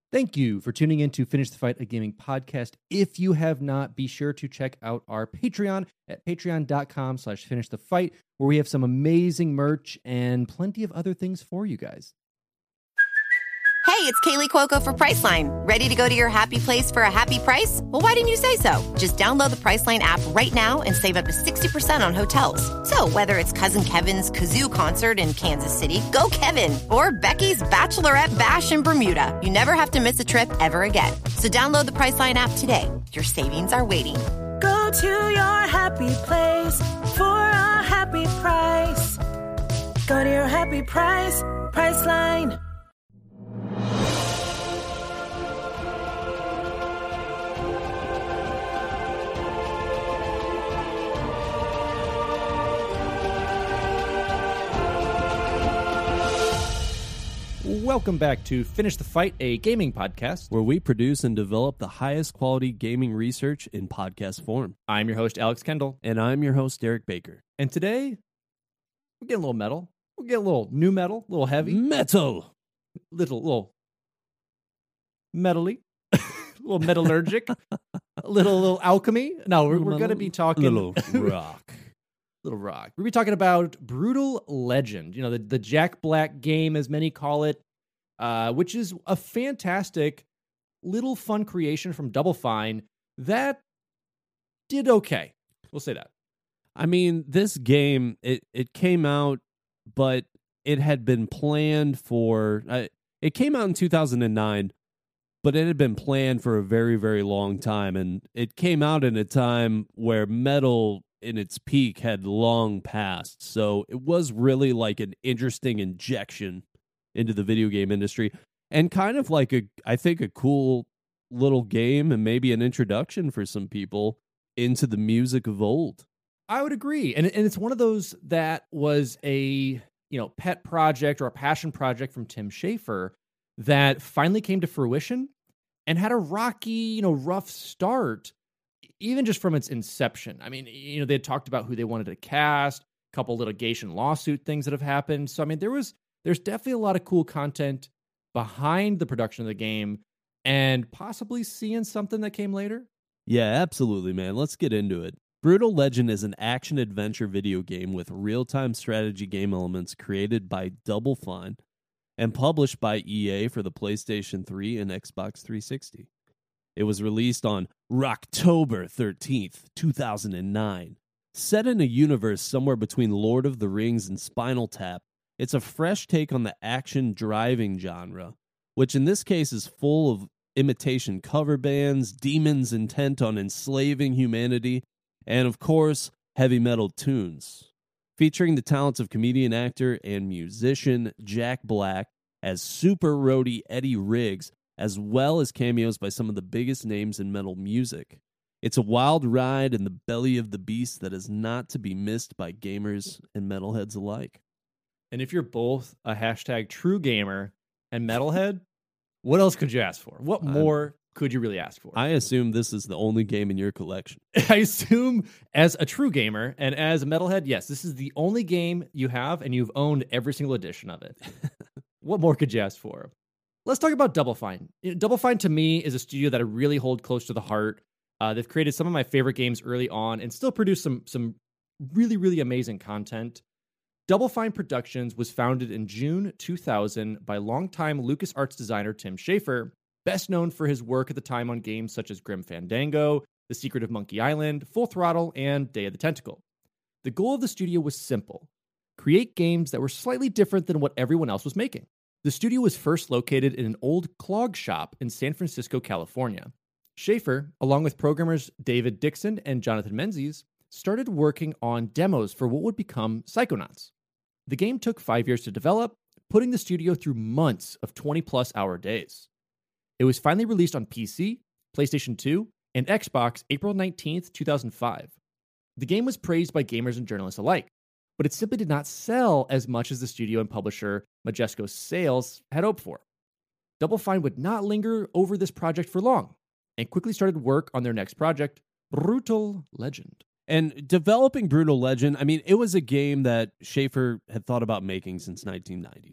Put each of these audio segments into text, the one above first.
Thank you for tuning in to Finish the Fight, a gaming podcast. If you have not, be sure to check out our Patreon at patreon.com/finishthefight, where we have some amazing merch and plenty of other things for you guys. Hey, it's Kaylee Cuoco for Priceline. Ready to go to your happy place for a happy price? Well, why didn't you say so? Just download the Priceline app right now and save up to 60% on hotels. So whether it's Cousin Kevin's Kazoo Concert in Kansas City, go Kevin, or Becky's Bachelorette Bash in Bermuda, you never have to miss a trip ever again. So download the Priceline app today. Your savings are waiting. Go to your happy place for a happy price. Go to your happy price, Priceline. Welcome back to Finish the Fight, a gaming podcast, where we produce and develop the highest quality gaming research in podcast form. I'm your host, Alex Kendall. And I'm your host, Derek Baker. And today, we're getting a little metal. We're getting a little new metal, a little heavy. Metal! Little metally. A little metallurgic. a little alchemy. No, we're going to be talking... Little rock. Little rock. We're going to be talking about Brutal Legend. You know, the Jack Black game, as many call it, which is a fantastic little fun creation from Double Fine that did okay. We'll say that. I mean, this game, it came out, but it had been planned for... it came out in 2009, but it had been planned for a very, very long time. And it came out in a time where metal in its peak had long passed. So it was really like an interesting injection into the video game industry and kind of like I think a cool little game and maybe an introduction for some people into the music of old. I would agree. And it's one of those that was a, pet project or a passion project from Tim Schafer that finally came to fruition and had a rocky, rough start, even just from its inception. I mean, they had talked about who they wanted to cast, a couple litigation lawsuit things that have happened. So, I mean, there's definitely a lot of cool content behind the production of the game and possibly seeing something that came later. Yeah, absolutely, man. Let's get into it. Brutal Legend is an action-adventure video game with real-time strategy game elements created by Double Fine and published by EA for the PlayStation 3 and Xbox 360. It was released on Rocktober 13th, 2009. Set in a universe somewhere between Lord of the Rings and Spinal Tap, it's a fresh take on the action driving genre, which in this case is full of imitation cover bands, demons intent on enslaving humanity, and of course, heavy metal tunes. Featuring the talents of comedian, actor, and musician Jack Black as super roadie Eddie Riggs, as well as cameos by some of the biggest names in metal music. It's a wild ride in the belly of the beast that is not to be missed by gamers and metalheads alike. And if you're both a hashtag true gamer and metalhead, what else could you ask for? What more could you really ask for? I assume this is the only game in your collection. I assume as a true gamer and as a metalhead, yes, this is the only game you have and you've owned every single edition of it. What more could you ask for? Let's talk about Double Fine. Double Fine, to me, is a studio that I really hold close to the heart. They've created some of my favorite games early on and still produce some really, really amazing content. Double Fine Productions was founded in June 2000 by longtime LucasArts designer Tim Schafer, best known for his work at the time on games such as Grim Fandango, The Secret of Monkey Island, Full Throttle, and Day of the Tentacle. The goal of the studio was simple: create games that were slightly different than what everyone else was making. The studio was first located in an old clog shop in San Francisco, California. Schafer, along with programmers David Dixon and Jonathan Menzies, started working on demos for what would become Psychonauts. The game took 5 years to develop, putting the studio through months of 20-plus hour days. It was finally released on PC, PlayStation 2, and Xbox April 19th, 2005. The game was praised by gamers and journalists alike, but it simply did not sell as much as the studio and publisher Majesco Sales had hoped for. Double Fine would not linger over this project for long, and quickly started work on their next project, Brutal Legend. And developing Brutal Legend, I mean, it was a game that Schafer had thought about making since 1990.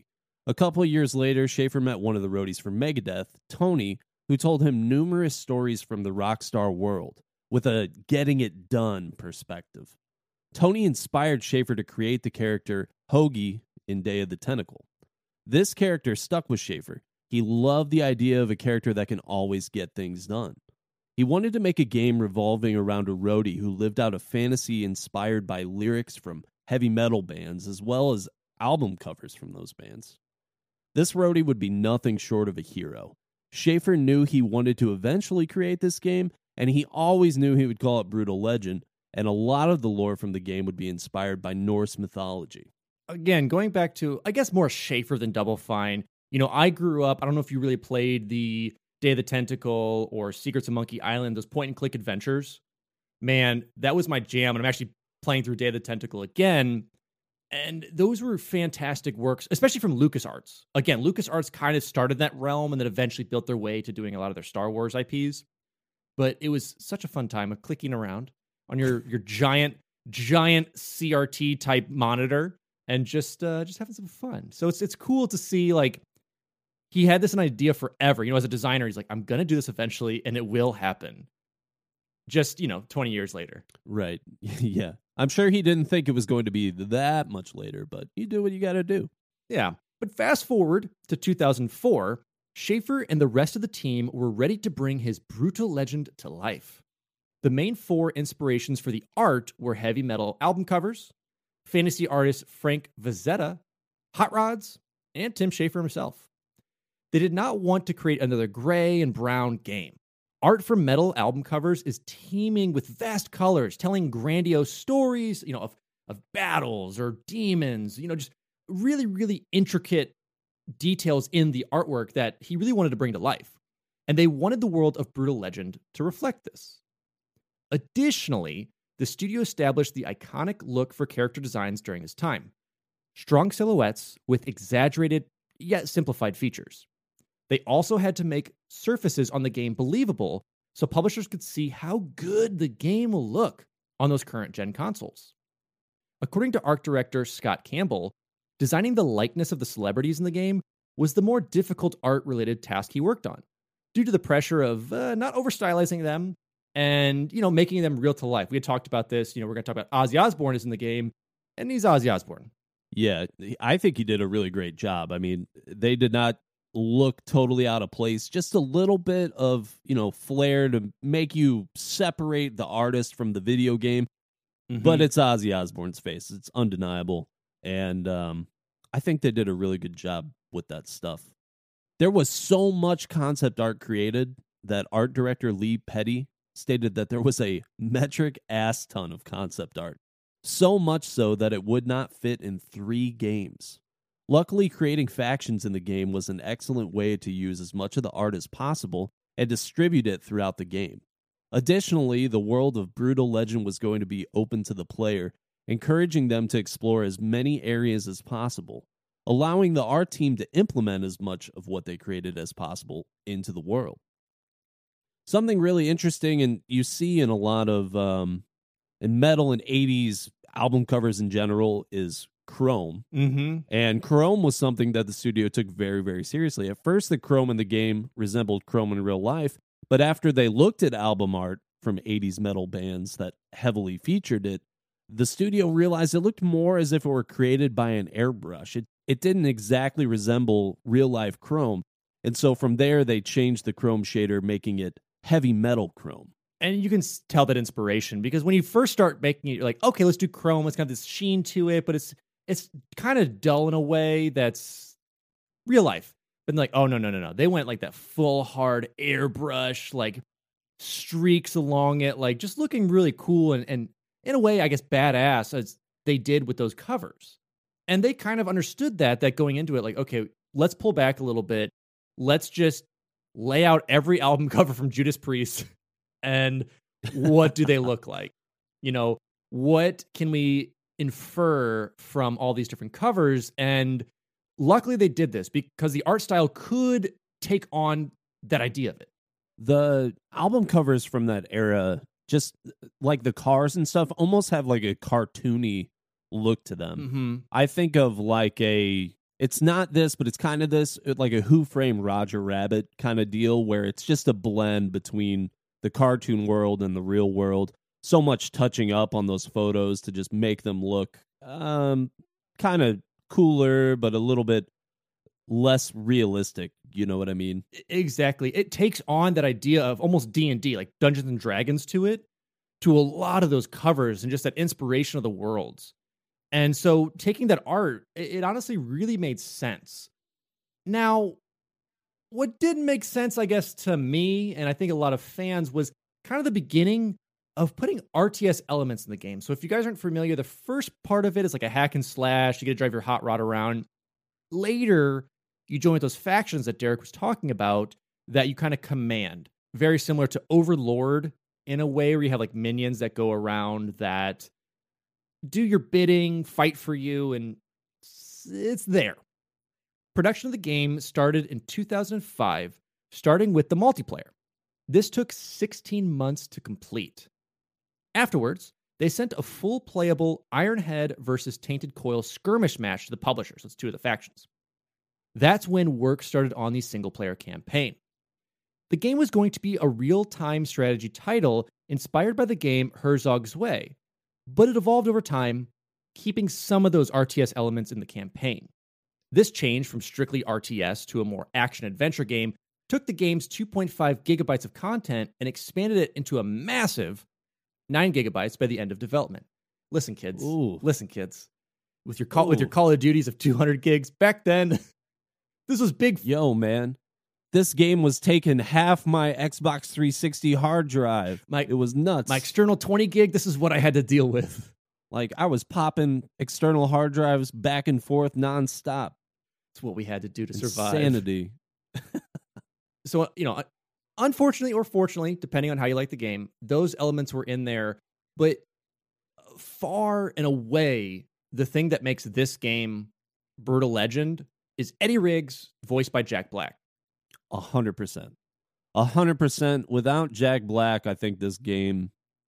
A couple of years later, Schaefer met one of the roadies from Megadeth, Tony, who told him numerous stories from the Rockstar world with a getting it done perspective. Tony inspired Schaefer to create the character Hoagie in Day of the Tentacle. This character stuck with Schaefer. He loved the idea of a character that can always get things done. He wanted to make a game revolving around a roadie who lived out a fantasy inspired by lyrics from heavy metal bands as well as album covers from those bands. This roadie would be nothing short of a hero. Schaefer knew he wanted to eventually create this game, and he always knew he would call it Brutal Legend, and a lot of the lore from the game would be inspired by Norse mythology. Again, going back to, I guess, more Schaefer than Double Fine. You know, I grew up, I don't know if you really played the Day of the Tentacle or Secrets of Monkey Island, those point-and-click adventures. Man, that was my jam, and I'm actually playing through Day of the Tentacle again, and those were fantastic works, especially from LucasArts. Again, LucasArts kind of started that realm and then eventually built their way to doing a lot of their Star Wars IPs. But it was such a fun time of clicking around on your giant CRT type monitor and just having some fun. So it's cool to see, like, he had this an idea forever. You know, as a designer, he's like, I'm gonna do this eventually, and it will happen. Just 20 years later. Right. Yeah. I'm sure he didn't think it was going to be that much later, but you do what you got to do. Yeah. But fast forward to 2004, Schaefer and the rest of the team were ready to bring his Brutal Legend to life. The main four inspirations for the art were heavy metal album covers, fantasy artist Frank Vazetta, Hot Rods, and Tim Schaefer himself. They did not want to create another gray and brown game. Art for metal album covers is teeming with vast colors, telling grandiose stories, of battles or demons, just really, really intricate details in the artwork that he really wanted to bring to life. And they wanted the world of Brutal Legend to reflect this. Additionally, the studio established the iconic look for character designs during this time. Strong silhouettes with exaggerated yet simplified features. They also had to make surfaces on the game believable so publishers could see how good the game will look on those current-gen consoles. According to art director Scott Campbell, designing the likeness of the celebrities in the game was the more difficult art-related task he worked on, due to the pressure of not over-stylizing them and, making them real to life. We had talked about this. We're going to talk about Ozzy Osbourne is in the game, and he's Ozzy Osbourne. Yeah, I think he did a really great job. I mean, they did not look totally out of place. Just a little bit of, flair to make you separate the artist from the video game. Mm-hmm. But it's Ozzy Osbourne's face. It's undeniable. And I think they did a really good job with that stuff. There was so much concept art created that art director Lee Petty stated that there was a metric ass ton of concept art. So much so that it would not fit in 3 games. Luckily, creating factions in the game was an excellent way to use as much of the art as possible and distribute it throughout the game. Additionally, the world of Brutal Legend was going to be open to the player, encouraging them to explore as many areas as possible, allowing the art team to implement as much of what they created as possible into the world. Something really interesting, and you see in a lot of in metal and 80s album covers in general, is chrome. Mm-hmm. And chrome was something that the studio took very, very seriously. At first, the chrome in the game resembled chrome in real life, but after they looked at album art from 80s metal bands that heavily featured it, the studio realized it looked more as if it were created by an airbrush. It didn't exactly resemble real-life chrome, and so from there, they changed the chrome shader, making it heavy metal chrome. And you can tell that inspiration, because when you first start making it, you're like, okay, let's do chrome. It's got this sheen to it, but it's kind of dull in a way that's real life. But like, oh, no. They went like that full hard airbrush, like streaks along it, like just looking really cool and in a way, I guess, badass as they did with those covers. And they kind of understood that going into it, like, okay, let's pull back a little bit. Let's just lay out every album cover from Judas Priest and what do they look like? What can we infer from all these different covers? And luckily they did this because the art style could take on that idea of it. The album covers from that era, just like the cars and stuff, almost have like a cartoony look to them. Mm-hmm. I think of like a It's not this, but it's kind of this, like a Who Framed Roger Rabbit kind of deal, where it's just a blend between the cartoon world and the real world. So much touching up on those photos to just make them look kind of cooler, but a little bit less realistic. You know what I mean? Exactly. It takes on that idea of almost D&D, like Dungeons and Dragons to it, to a lot of those covers and just that inspiration of the worlds. And so taking that art, it honestly really made sense. Now, what didn't make sense, I guess, to me, and I think a lot of fans, was kind of the beginning of putting RTS elements in the game. So if you guys aren't familiar, the first part of it is like a hack and slash. You get to drive your hot rod around. Later, you join with those factions that Derek was talking about that you kind of command. Very similar to Overlord in a way, where you have like minions that go around that do your bidding, fight for you, and it's there. Production of the game started in 2005, starting with the multiplayer. This took 16 months to complete. Afterwards, they sent a full playable Ironhead versus Tainted Coil skirmish match to the publishers. That's two of the factions. That's when work started on the single-player campaign. The game was going to be a real-time strategy title inspired by the game Herzog's Way, but it evolved over time, keeping some of those RTS elements in the campaign. This change from strictly RTS to a more action-adventure game took the game's 2.5 gigabytes of content and expanded it into a massive 9 gigabytes by the end of development. Listen, kids. Ooh. Listen, kids. With your Call of Duties of 200 gigs, back then, this was big. Yo, man. This game was taking half my Xbox 360 hard drive. It was nuts. My external 20 gig, this is what I had to deal with. Like, I was popping external hard drives back and forth nonstop. It's what we had to do to survive. Insanity. So, unfortunately or fortunately, depending on how you like the game, those elements were in there. But far and away, the thing that makes this game Brutal Legend is Eddie Riggs, voiced by Jack Black. 100%. 100%. Without Jack Black, I think this game,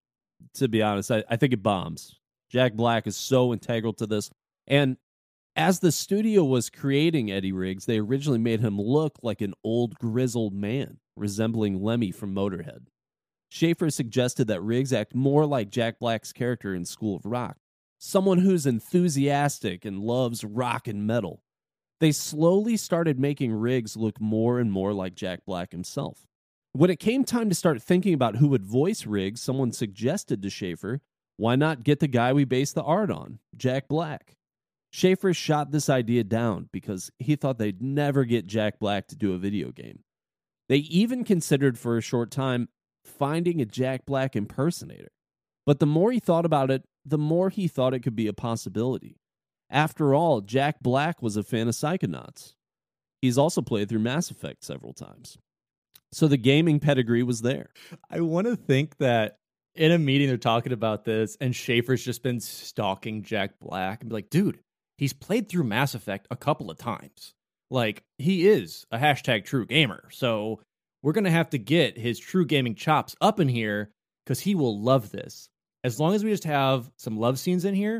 to be honest, I think it bombs. Jack Black is so integral to this. And as the studio was creating Eddie Riggs, they originally made him look like an old grizzled man, resembling Lemmy from Motorhead. Schafer suggested that Riggs act more like Jack Black's character in School of Rock, someone who's enthusiastic and loves rock and metal. They slowly started making Riggs look more and more like Jack Black himself. When it came time to start thinking about who would voice Riggs, someone suggested to Schafer, why not get the guy we based the art on, Jack Black? Schafer shot this idea down because he thought they'd never get Jack Black to do a video game. They even considered for a short time finding a Jack Black impersonator. But the more he thought about it, the more he thought it could be a possibility. After all, Jack Black was a fan of Psychonauts. He's also played through Mass Effect several times. So the gaming pedigree was there. I want to think that in a meeting they're talking about this, and Schafer's just been stalking Jack Black and be like, dude, he's played through Mass Effect a couple of times. Like, he is a #true gamer. So we're going to have to get his true gaming chops up in here because he will love this. As long as we just have some love scenes in here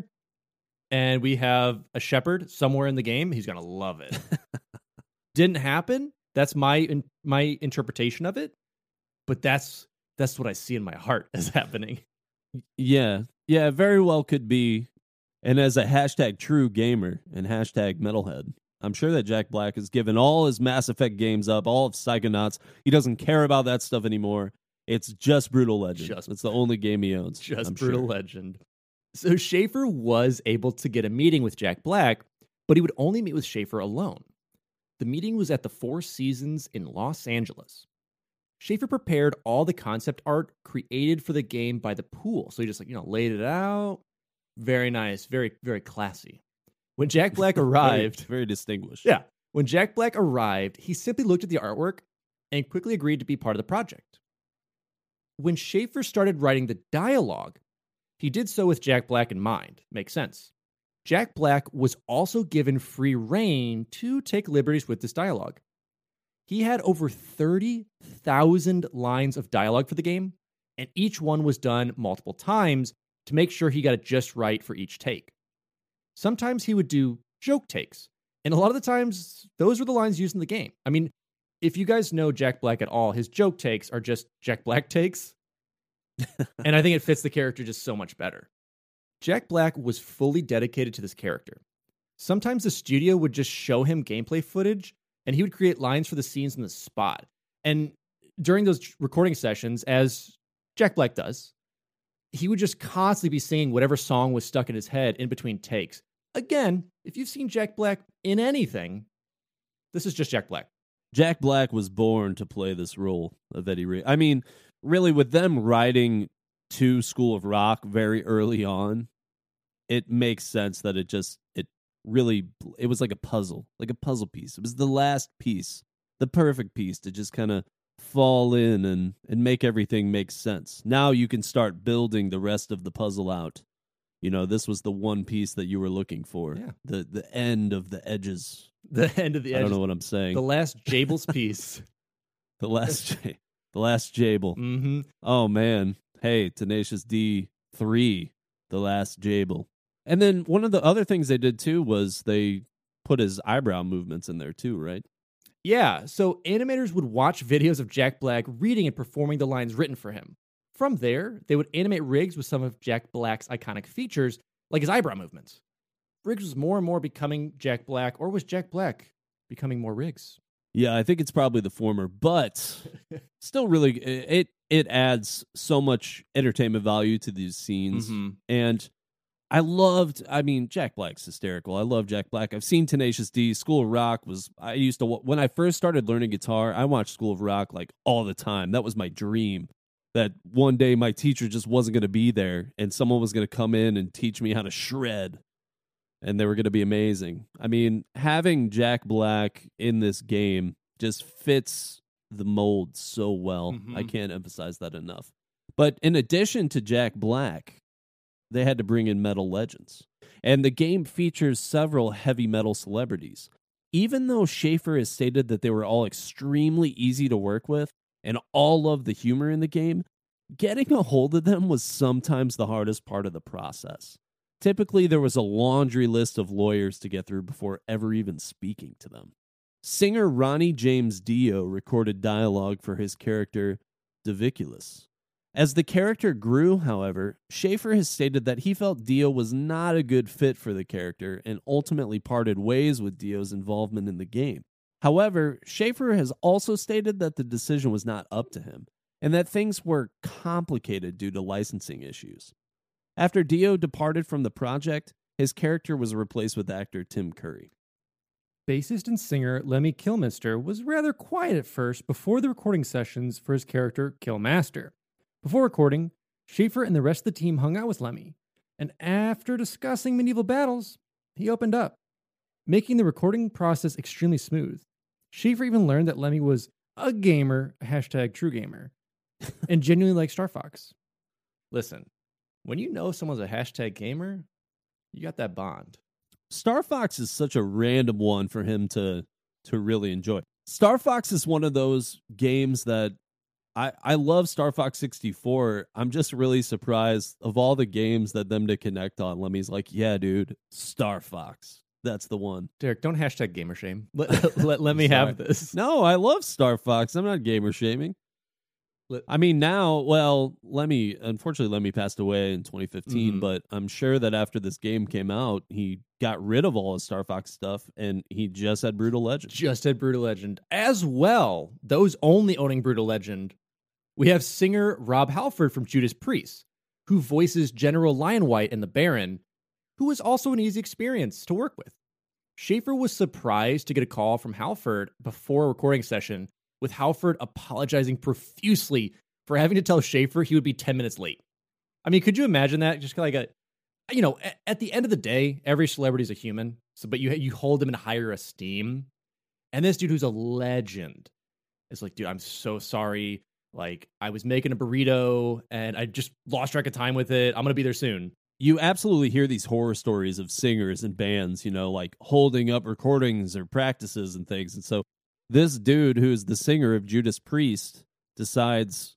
and we have a shepherd somewhere in the game, he's going to love it. Didn't happen. That's my interpretation of it. But that's what I see in my heart as happening. Yeah, very well could be. And as a #true gamer and #metalhead, I'm sure that Jack Black has given all his Mass Effect games up, all of Psychonauts. He doesn't care about that stuff anymore. It's just Brutal Legend. It's the only game he owns. Just Brutal Legend. So Schafer was able to get a meeting with Jack Black, but he would only meet with Schafer alone. The meeting was at the Four Seasons in Los Angeles. Schafer prepared all the concept art created for the game by the pool. So he just laid it out. Very nice. Very, very classy. When Jack Black arrived... very distinguished. Yeah. When Jack Black arrived, he simply looked at the artwork and quickly agreed to be part of the project. When Schafer started writing the dialogue, he did so with Jack Black in mind. Makes sense. Jack Black was also given free rein to take liberties with this dialogue. He had over 30,000 lines of dialogue for the game, and each one was done multiple times to make sure he got it just right for each take. Sometimes he would do joke takes And a lot of the times, those were the lines used in the game. I mean, if you guys know Jack Black at all, his joke takes are just Jack Black takes. And I think it fits the character just so much better. Jack Black was fully dedicated to this character. Sometimes the studio would just show him gameplay footage, and he would create lines for the scenes on the spot. And during those recording sessions, as Jack Black does, he would just constantly be singing whatever song was stuck in his head in between takes. Again, if you've seen Jack Black in anything, this is just Jack Black. Jack Black was born to play this role of Eddie Riggs. I mean, really, with them writing to School of Rock very early on, it makes sense that it was like a puzzle piece. It was the last piece, the perfect piece to just kind of fall in and make everything make sense. Now you can start building the rest of the puzzle out. You know, this was the one piece that you were looking for. Yeah. The end of the edges. The end of the edges. I don't know what I'm saying. The last Jables piece. The last Jable. Mm-hmm. Oh, man. Hey, Tenacious D 3, the last Jable. And then one of the other things they did, too, was they put his eyebrow movements in there, too, right? Yeah, so animators would watch videos of Jack Black reading and performing the lines written for him. From there, they would animate Riggs with some of Jack Black's iconic features, like his eyebrow movements. Riggs was more and more becoming Jack Black, or was Jack Black becoming more Riggs? Yeah, I think it's probably the former, but still really, it adds so much entertainment value to these scenes. Mm-hmm. And Jack Black's hysterical. I love Jack Black. I've seen Tenacious D. School of Rock when I first started learning guitar, I watched School of Rock like all the time. That was my dream. That one day my teacher just wasn't going to be there and someone was going to come in and teach me how to shred. And they were going to be amazing. I mean, having Jack Black in this game just fits the mold so well. Mm-hmm. I can't emphasize that enough. But in addition to Jack Black, they had to bring in metal legends. And the game features several heavy metal celebrities. Even though Schafer has stated that they were all extremely easy to work with and all loved the humor in the game, getting a hold of them was sometimes the hardest part of the process. Typically, there was a laundry list of lawyers to get through before ever even speaking to them. Singer Ronnie James Dio recorded dialogue for his character, Diviculus. As the character grew, however, Schafer has stated that he felt Dio was not a good fit for the character and ultimately parted ways with Dio's involvement in the game. However, Schafer has also stated that the decision was not up to him and that things were complicated due to licensing issues. After Dio departed from the project, his character was replaced with actor Tim Curry. Bassist and singer Lemmy Kilmister was rather quiet at first before the recording sessions for his character Killmaster. Before recording, Schafer and the rest of the team hung out with Lemmy, and after discussing medieval battles, he opened up, making the recording process extremely smooth. Schafer even learned that Lemmy was a gamer, #TrueGamer, and genuinely liked Star Fox. Listen, when you know someone's a #gamer, you got that bond. Star Fox is such a random one for him to really enjoy. Star Fox is one of those games that I love. Star Fox 64. I'm just really surprised of all the games that them to connect on. Lemmy's like, yeah, dude, Star Fox. That's the one. Derek, don't #gamer shame. Let me have this. No, I love Star Fox. I'm not gamer shaming. I mean, now, well, unfortunately, Lemmy passed away in 2015, but I'm sure that after this game came out, he got rid of all his Star Fox stuff, and he just had Brutal Legend. As well, those only owning Brutal Legend, we have singer Rob Halford from Judas Priest, who voices General Lionwhite in The Baron, who was also an easy experience to work with. Schafer was surprised to get a call from Halford before a recording session, with Halford apologizing profusely for having to tell Schafer he would be 10 minutes late. I mean, could you imagine that? Just like at the end of the day, every celebrity is a human, but you hold them in higher esteem. And this dude who's a legend is like, dude, I'm so sorry. Like, I was making a burrito and I just lost track of time with it. I'm going to be there soon. You absolutely hear these horror stories of singers and bands, like holding up recordings or practices and things. And so this dude, who is the singer of Judas Priest, decides,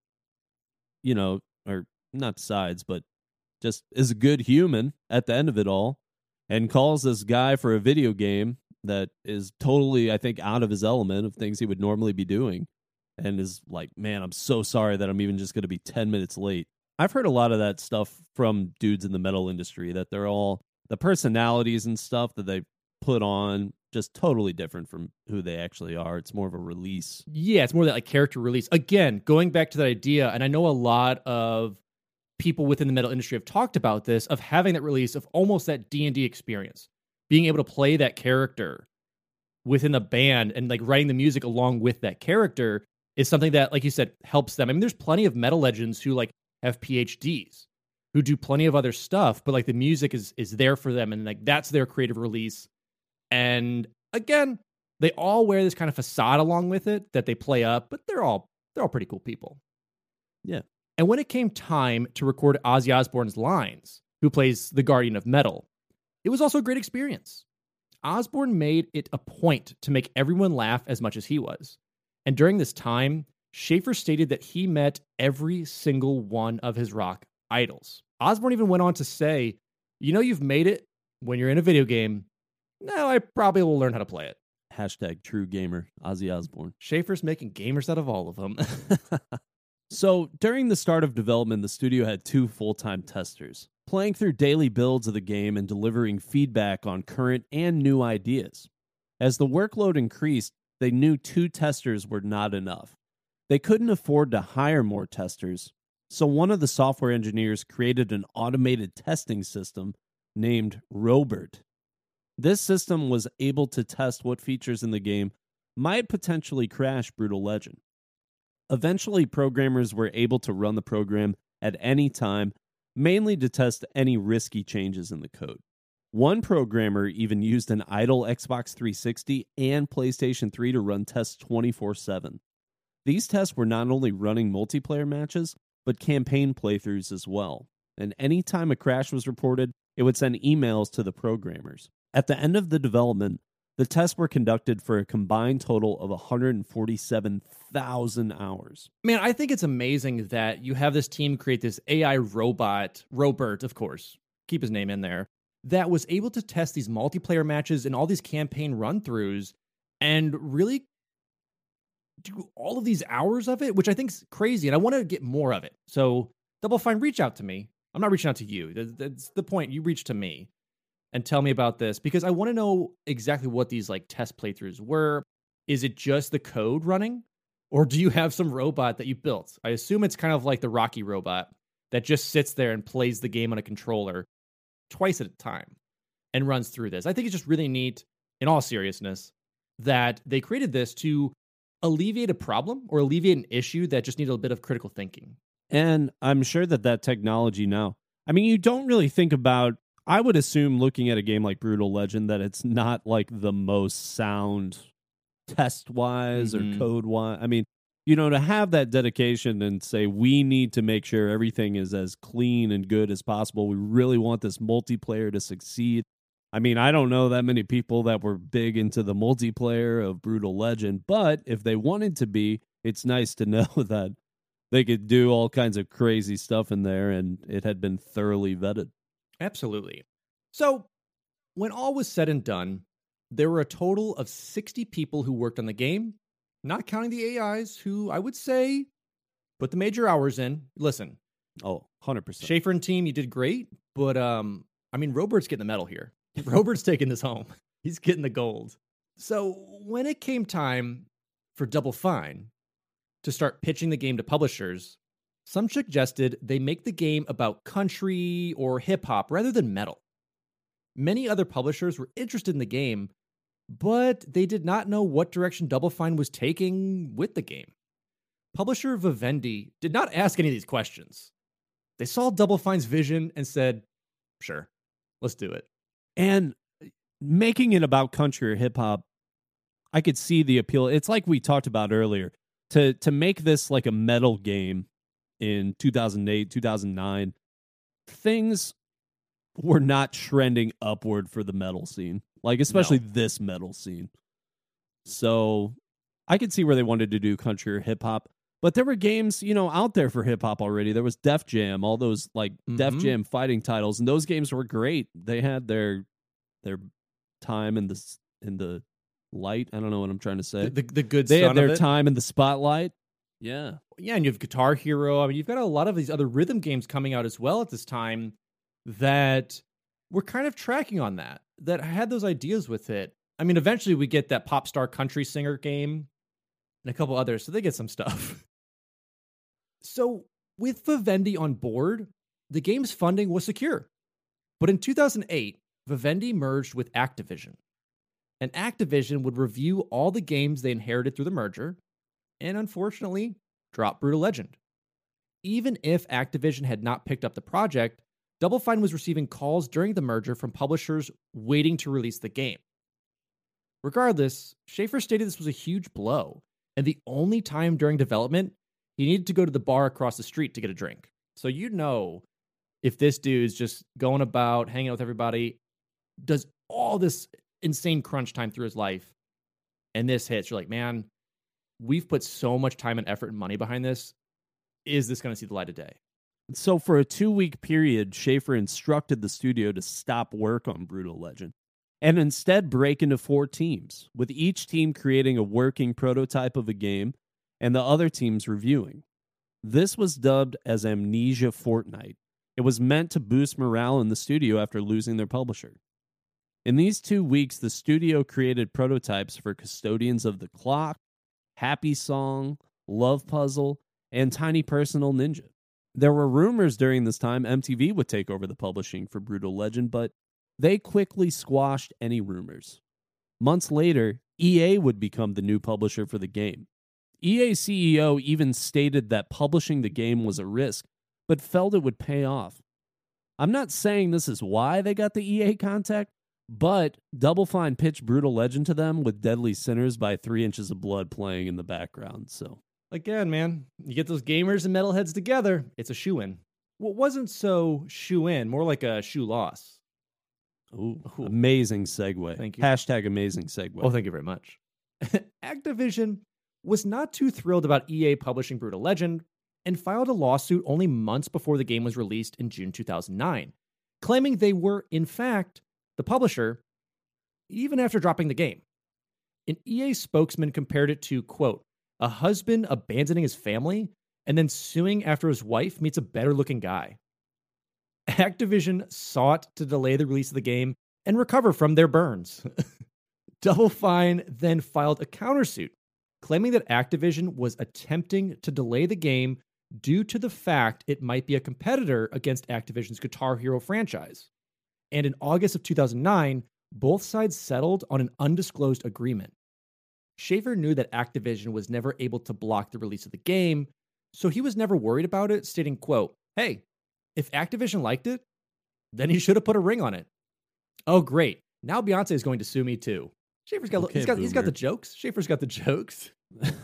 or not decides, but just is a good human at the end of it all, and calls this guy for a video game that is totally, I think, out of his element of things he would normally be doing, and is like, man, I'm so sorry that I'm even just going to be 10 minutes late. I've heard a lot of that stuff from dudes in the metal industry, that they're all, the personalities and stuff that they put on, just totally different from who they actually are. It's more of a release. Yeah, it's more that like character release. Again, going back to that idea, and I know a lot of people within the metal industry have talked about this, of having that release of almost that D&D experience, being able to play that character within a band and like writing the music along with that character is something that, like you said, helps them. I mean, there's plenty of metal legends who like have PhDs, who do plenty of other stuff, but like the music is there for them, and like that's their creative release. And again, they all wear this kind of facade along with it that they play up, but they're all pretty cool people. Yeah. And when it came time to record Ozzy Osbourne's lines, who plays the Guardian of Metal, it was also a great experience. Osbourne made it a point to make everyone laugh as much as he was. And during this time, Schaefer stated that he met every single one of his rock idols. Osbourne even went on to say, you know, you've made it when you're in a video game. Now I probably will learn how to play it. Hashtag true gamer, Ozzy Osbourne. Schaefer's making gamers out of all of them. So during the start of development, the studio had 2 full-time testers, playing through daily builds of the game and delivering feedback on current and new ideas. As the workload increased, they knew 2 testers were not enough. They couldn't afford to hire more testers, so one of the software engineers created an automated testing system named Robert. This system was able to test what features in the game might potentially crash Brutal Legend. Eventually, programmers were able to run the program at any time, mainly to test any risky changes in the code. One programmer even used an idle Xbox 360 and PlayStation 3 to run tests 24/7. These tests were not only running multiplayer matches, but campaign playthroughs as well. And any time a crash was reported, it would send emails to the programmers. At the end of the development, the tests were conducted for a combined total of 147,000 hours. Man, I think it's amazing that you have this team create this AI robot, Robert, of course, keep his name in there, that was able to test these multiplayer matches and all these campaign run-throughs and really do all of these hours of it, which I think is crazy, and I want to get more of it. So, Double Fine, reach out to me. I'm not reaching out to you. That's the point. You reach to me and tell me about this, because I want to know exactly what these like test playthroughs were. Is it just the code running, or do you have some robot that you built? I assume it's kind of like the Rocky robot that just sits there and plays the game on a controller twice at a time and runs through this. I think it's just really neat, in all seriousness, that they created this to alleviate a problem or alleviate an issue that just needed a bit of critical thinking. And I'm sure that technology now, I mean, you don't really think about, I would assume looking at a game like Brutal Legend that it's not like the most sound test-wise or code-wise. I mean, you know, to have that dedication and say, we need to make sure everything is as clean and good as possible. We really want this multiplayer to succeed. I mean, I don't know that many people that were big into the multiplayer of Brutal Legend, but if they wanted to be, it's nice to know that they could do all kinds of crazy stuff in there, and it had been thoroughly vetted. Absolutely. So, when all was said and done, there were a total of 60 people who worked on the game, not counting the AIs, who I would say put the major hours in. Listen. Oh, 100%. Schaefer and team, you did great, but I mean, Robert's getting the medal here. Robert's taking this home. He's getting the gold. So, when it came time for Double Fine to start pitching the game to publishers, some suggested they make the game about country or hip-hop rather than metal. Many other publishers were interested in the game, but they did not know what direction Double Fine was taking with the game. Publisher Vivendi did not ask any of these questions. They saw Double Fine's vision and said, sure, let's do it. And making it about country or hip-hop, I could see the appeal. It's like we talked about earlier. To make this like a metal game in 2008, 2009, things were not trending upward for the metal scene. Like, especially this metal scene. So I could see where they wanted to do country or hip-hop. But there were games, you know, out there for hip-hop already. There was Def Jam, all those, like, Def Jam fighting titles. And those games were great. They had their time in the in the light. I don't know what I'm trying to say. The good they son had their of it. time in the spotlight. Yeah. Yeah, and you have Guitar Hero. I mean, you've got a lot of these other rhythm games coming out as well at this time that we're kind of tracking on that had those ideas with it. I mean, eventually we get that pop star country singer game and a couple others, so they get some stuff. So with Vivendi on board, the game's funding was secure. But in 2008, Vivendi merged with Activision. And Activision would review all the games they inherited through the merger, and unfortunately, drop Brutal Legend. Even if Activision had not picked up the project, Double Fine was receiving calls during the merger from publishers waiting to release the game. Regardless, Schafer stated this was a huge blow, and the only time during development he needed to go to the bar across the street to get a drink. So you know, if this dude's just going about, hanging out with everybody, does all this insane crunch time through his life, and this hits, you're like, man, we've put so much time and effort and money behind this. Is this going to see the light of day? So for a 2-week period, Schafer instructed the studio to stop work on Brutal Legend and instead break into 4 teams, with each team creating a working prototype of a game and the other teams reviewing. This was dubbed as Amnesia Fortnite. It was meant to boost morale in the studio after losing their publisher. In these 2 weeks, the studio created prototypes for Custodians of the Clock, Happy Song, Love Puzzle, and Tiny Personal Ninja. There were rumors during this time MTV would take over the publishing for Brutal Legend, but they quickly squashed any rumors. Months later, EA would become the new publisher for the game. EA CEO even stated that publishing the game was a risk, but felt it would pay off. I'm not saying this is why they got the EA contact, but Double Fine pitched Brutal Legend to them with Deadly Sinners by 3 Inches of Blood playing in the background. So again, man, you get those gamers and metalheads together, it's a shoe-in. Well, it wasn't so shoe-in, more like a shoe-loss. Ooh. Amazing segue. Thank you. Hashtag amazing segue. Oh, thank you very much. Activision was not too thrilled about EA publishing Brutal Legend and filed a lawsuit only months before the game was released in June 2009, claiming they were, in fact, the publisher, even after dropping the game. An EA spokesman compared it to, quote, a husband abandoning his family and then suing after his wife meets a better-looking guy. Activision sought to delay the release of the game and recover from their burns. Double Fine then filed a countersuit, claiming that Activision was attempting to delay the game due to the fact it might be a competitor against Activision's Guitar Hero franchise. And in August of 2009, both sides settled on an undisclosed agreement. Schafer knew that Activision was never able to block the release of the game, so he was never worried about it, stating, quote, hey, if Activision liked it, then he should have put a ring on it. Oh, great. Now Beyonce is going to sue me too. Schafer's got, Okay, he's got the jokes. Schafer's got the jokes.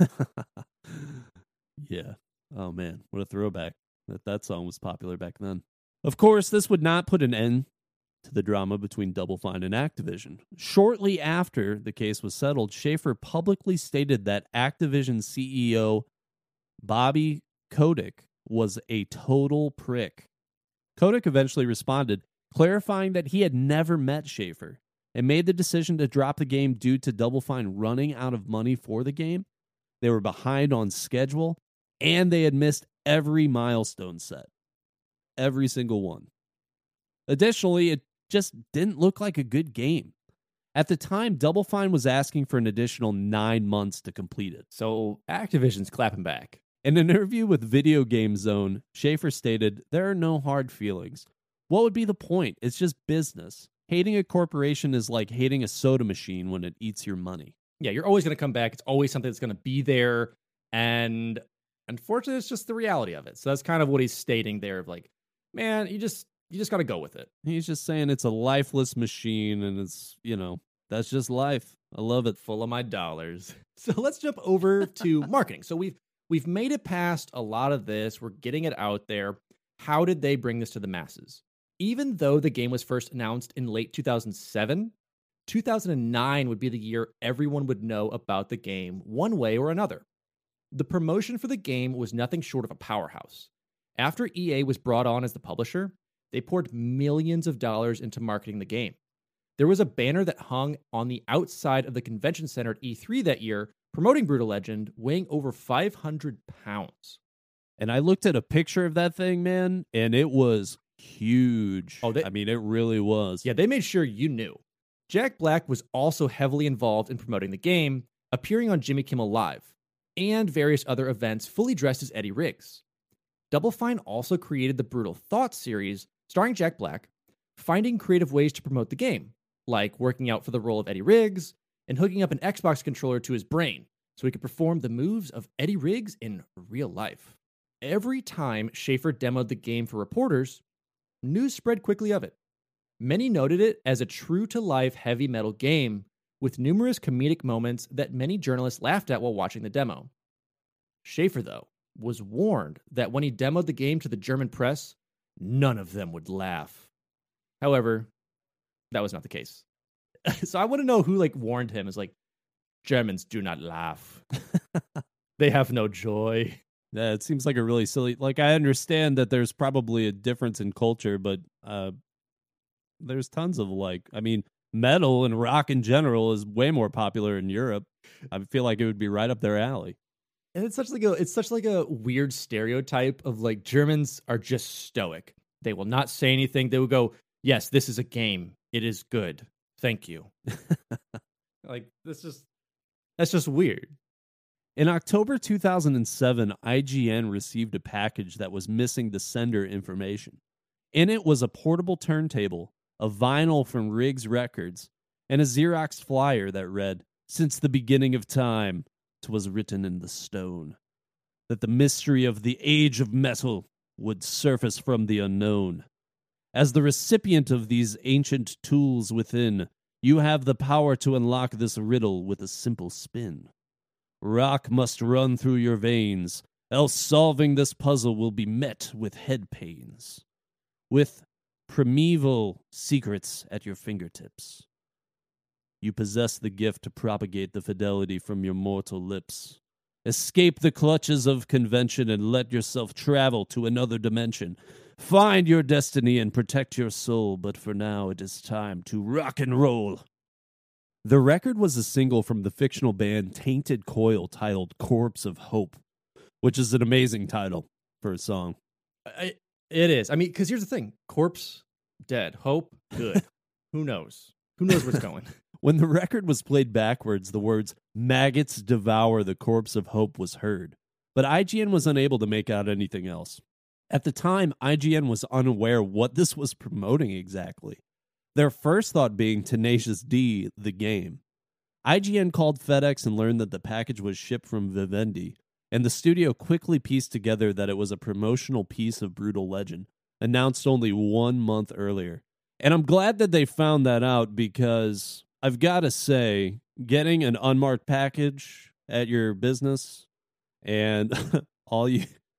Yeah. Oh, man. What a throwback. That song was popular back then. Of course, this would not put an end to the drama between Double Fine and Activision. Shortly after the case was settled, Schafer publicly stated that Activision CEO Bobby Kotick was a total prick. Kotick eventually responded, clarifying that he had never met Schafer and made the decision to drop the game due to Double Fine running out of money for the game. They were behind on schedule, and they had missed every milestone set. Every single one. Additionally, it just didn't look like a good game. At the time, Double Fine was asking for an additional 9 months to complete it. So Activision's clapping back. In an interview with Video Game Zone, Schafer stated, there are no hard feelings. What would be the point? It's just business. Hating a corporation is like hating a soda machine when it eats your money. Yeah, you're always going to come back. It's always something that's going to be there. And unfortunately, it's just the reality of it. So that's kind of what he's stating there of like, man, you just got to go with it. He's just saying it's a lifeless machine and it's, that's just life. I love it. Full of my dollars. So let's jump over to marketing. So we've made it past a lot of this. We're getting it out there. How did they bring this to the masses? Even though the game was first announced in late 2007, 2009 would be the year everyone would know about the game one way or another. The promotion for the game was nothing short of a powerhouse. After EA was brought on as the publisher, they poured millions of dollars into marketing the game. there was a banner that hung on the outside of the convention center at E3 that year promoting Brutal Legend, weighing over 500 pounds. And I looked at a picture of that thing, man, and it was huge. I mean, it really was. Yeah, they made sure you knew. Jack Black was also heavily involved in promoting the game, appearing on Jimmy Kimmel Live, and various other events fully dressed as Eddie Riggs. Double Fine also created the Brutal Thought series, starring Jack Black, finding creative ways to promote the game, like working out for the role of Eddie Riggs and hooking up an Xbox controller to his brain so he could perform the moves of Eddie Riggs in real life. Every time Schafer demoed the game for reporters, news spread quickly of it. Many noted it as a true-to-life heavy metal game with numerous comedic moments that many journalists laughed at while watching the demo. Schafer, though, was warned that when he demoed the game to the German press, none of them would laugh. However, that was not the case. So I want to know who warned him. Is Germans do not laugh. They have no joy. Yeah, it seems like a really silly. I understand that there's probably a difference in culture, but there's tons of metal and rock in general is way more popular in Europe. I feel like it would be right up their alley. And it's such a weird stereotype of Germans are just stoic. They will not say anything. They will go, "Yes, this is a game. It is good. Thank you." That's just weird. In October 2007, IGN received a package that was missing the sender information. In it was a portable turntable, a vinyl from Riggs Records, and a Xerox flyer that read, "Since the beginning of time, 'twas written in the stone, that the mystery of the age of metal would surface from the unknown. As the recipient of these ancient tools within, you have the power to unlock this riddle with a simple spin. Rock must run through your veins, else solving this puzzle will be met with head pains. With primeval secrets at your fingertips. You possess the gift to propagate the fidelity from your mortal lips. Escape the clutches of convention and let yourself travel to another dimension. Find your destiny and protect your soul, but for now it is time to rock and roll." The record was a single from the fictional band Tainted Coil titled Corpse of Hope, which is an amazing title for a song. It is. I mean, because here's the thing. Corpse, dead. Hope, good. Who knows? Who knows what's going? When the record was played backwards, the words, "Maggots devour the corpse of hope" was heard, but IGN was unable to make out anything else. At the time, IGN was unaware what this was promoting exactly. Their first thought being Tenacious D, the game. IGN called FedEx and learned that the package was shipped from Vivendi, and the studio quickly pieced together that it was a promotional piece of Brutal Legend, announced only 1 month earlier. And I'm glad that they found that out, because I've got to say, getting an unmarked package at your business and all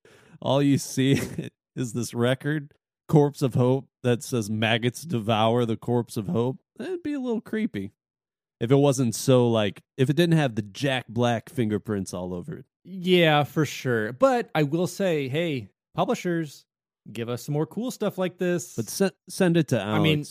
you see is this record, Corpse of Hope, that says "Maggots devour the corpse of hope," that'd be a little creepy. If it wasn't so, if it didn't have the Jack Black fingerprints all over it. Yeah, for sure. But I will say, hey, publishers, give us some more cool stuff like this. But send it to Alex. I mean,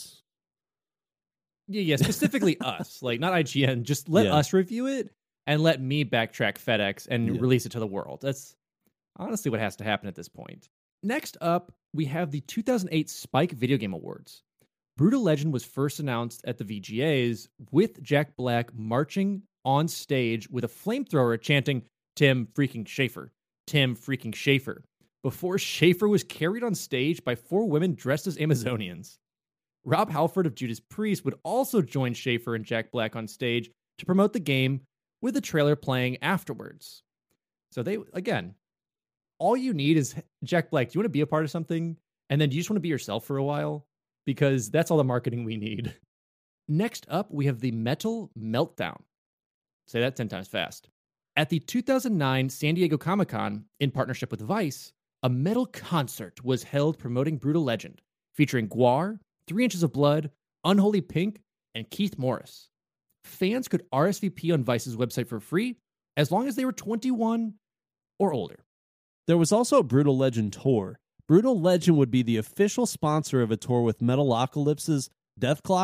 yeah, specifically us, not IGN. Just let us review it and let me backtrack FedEx and release it to the world. That's honestly what has to happen at this point. Next up, we have the 2008 Spike Video Game Awards. Brutal Legend was first announced at the VGAs with Jack Black marching on stage with a flamethrower chanting, "Tim freaking Schafer, Tim freaking Schafer," before Schafer was carried on stage by 4 women dressed as Amazonians. Rob Halford of Judas Priest would also join Schafer and Jack Black on stage to promote the game, with the trailer playing afterwards. So they, again, all you need is, Jack Black, do you want to be a part of something? And then do you just want to be yourself for a while? Because that's all the marketing we need. Next up, we have the Metal Meltdown. Say that 10 times fast. At the 2009 San Diego Comic-Con, in partnership with Vice, a metal concert was held promoting Brutal Legend, featuring Gwar, 3 Inches of Blood, Unholy Pink, and Keith Morris. Fans could RSVP on Vice's website for free, as long as they were 21 or older. There was also a Brutal Legend tour. Brutal Legend would be the official sponsor of a tour with Metalocalypse's Deathclock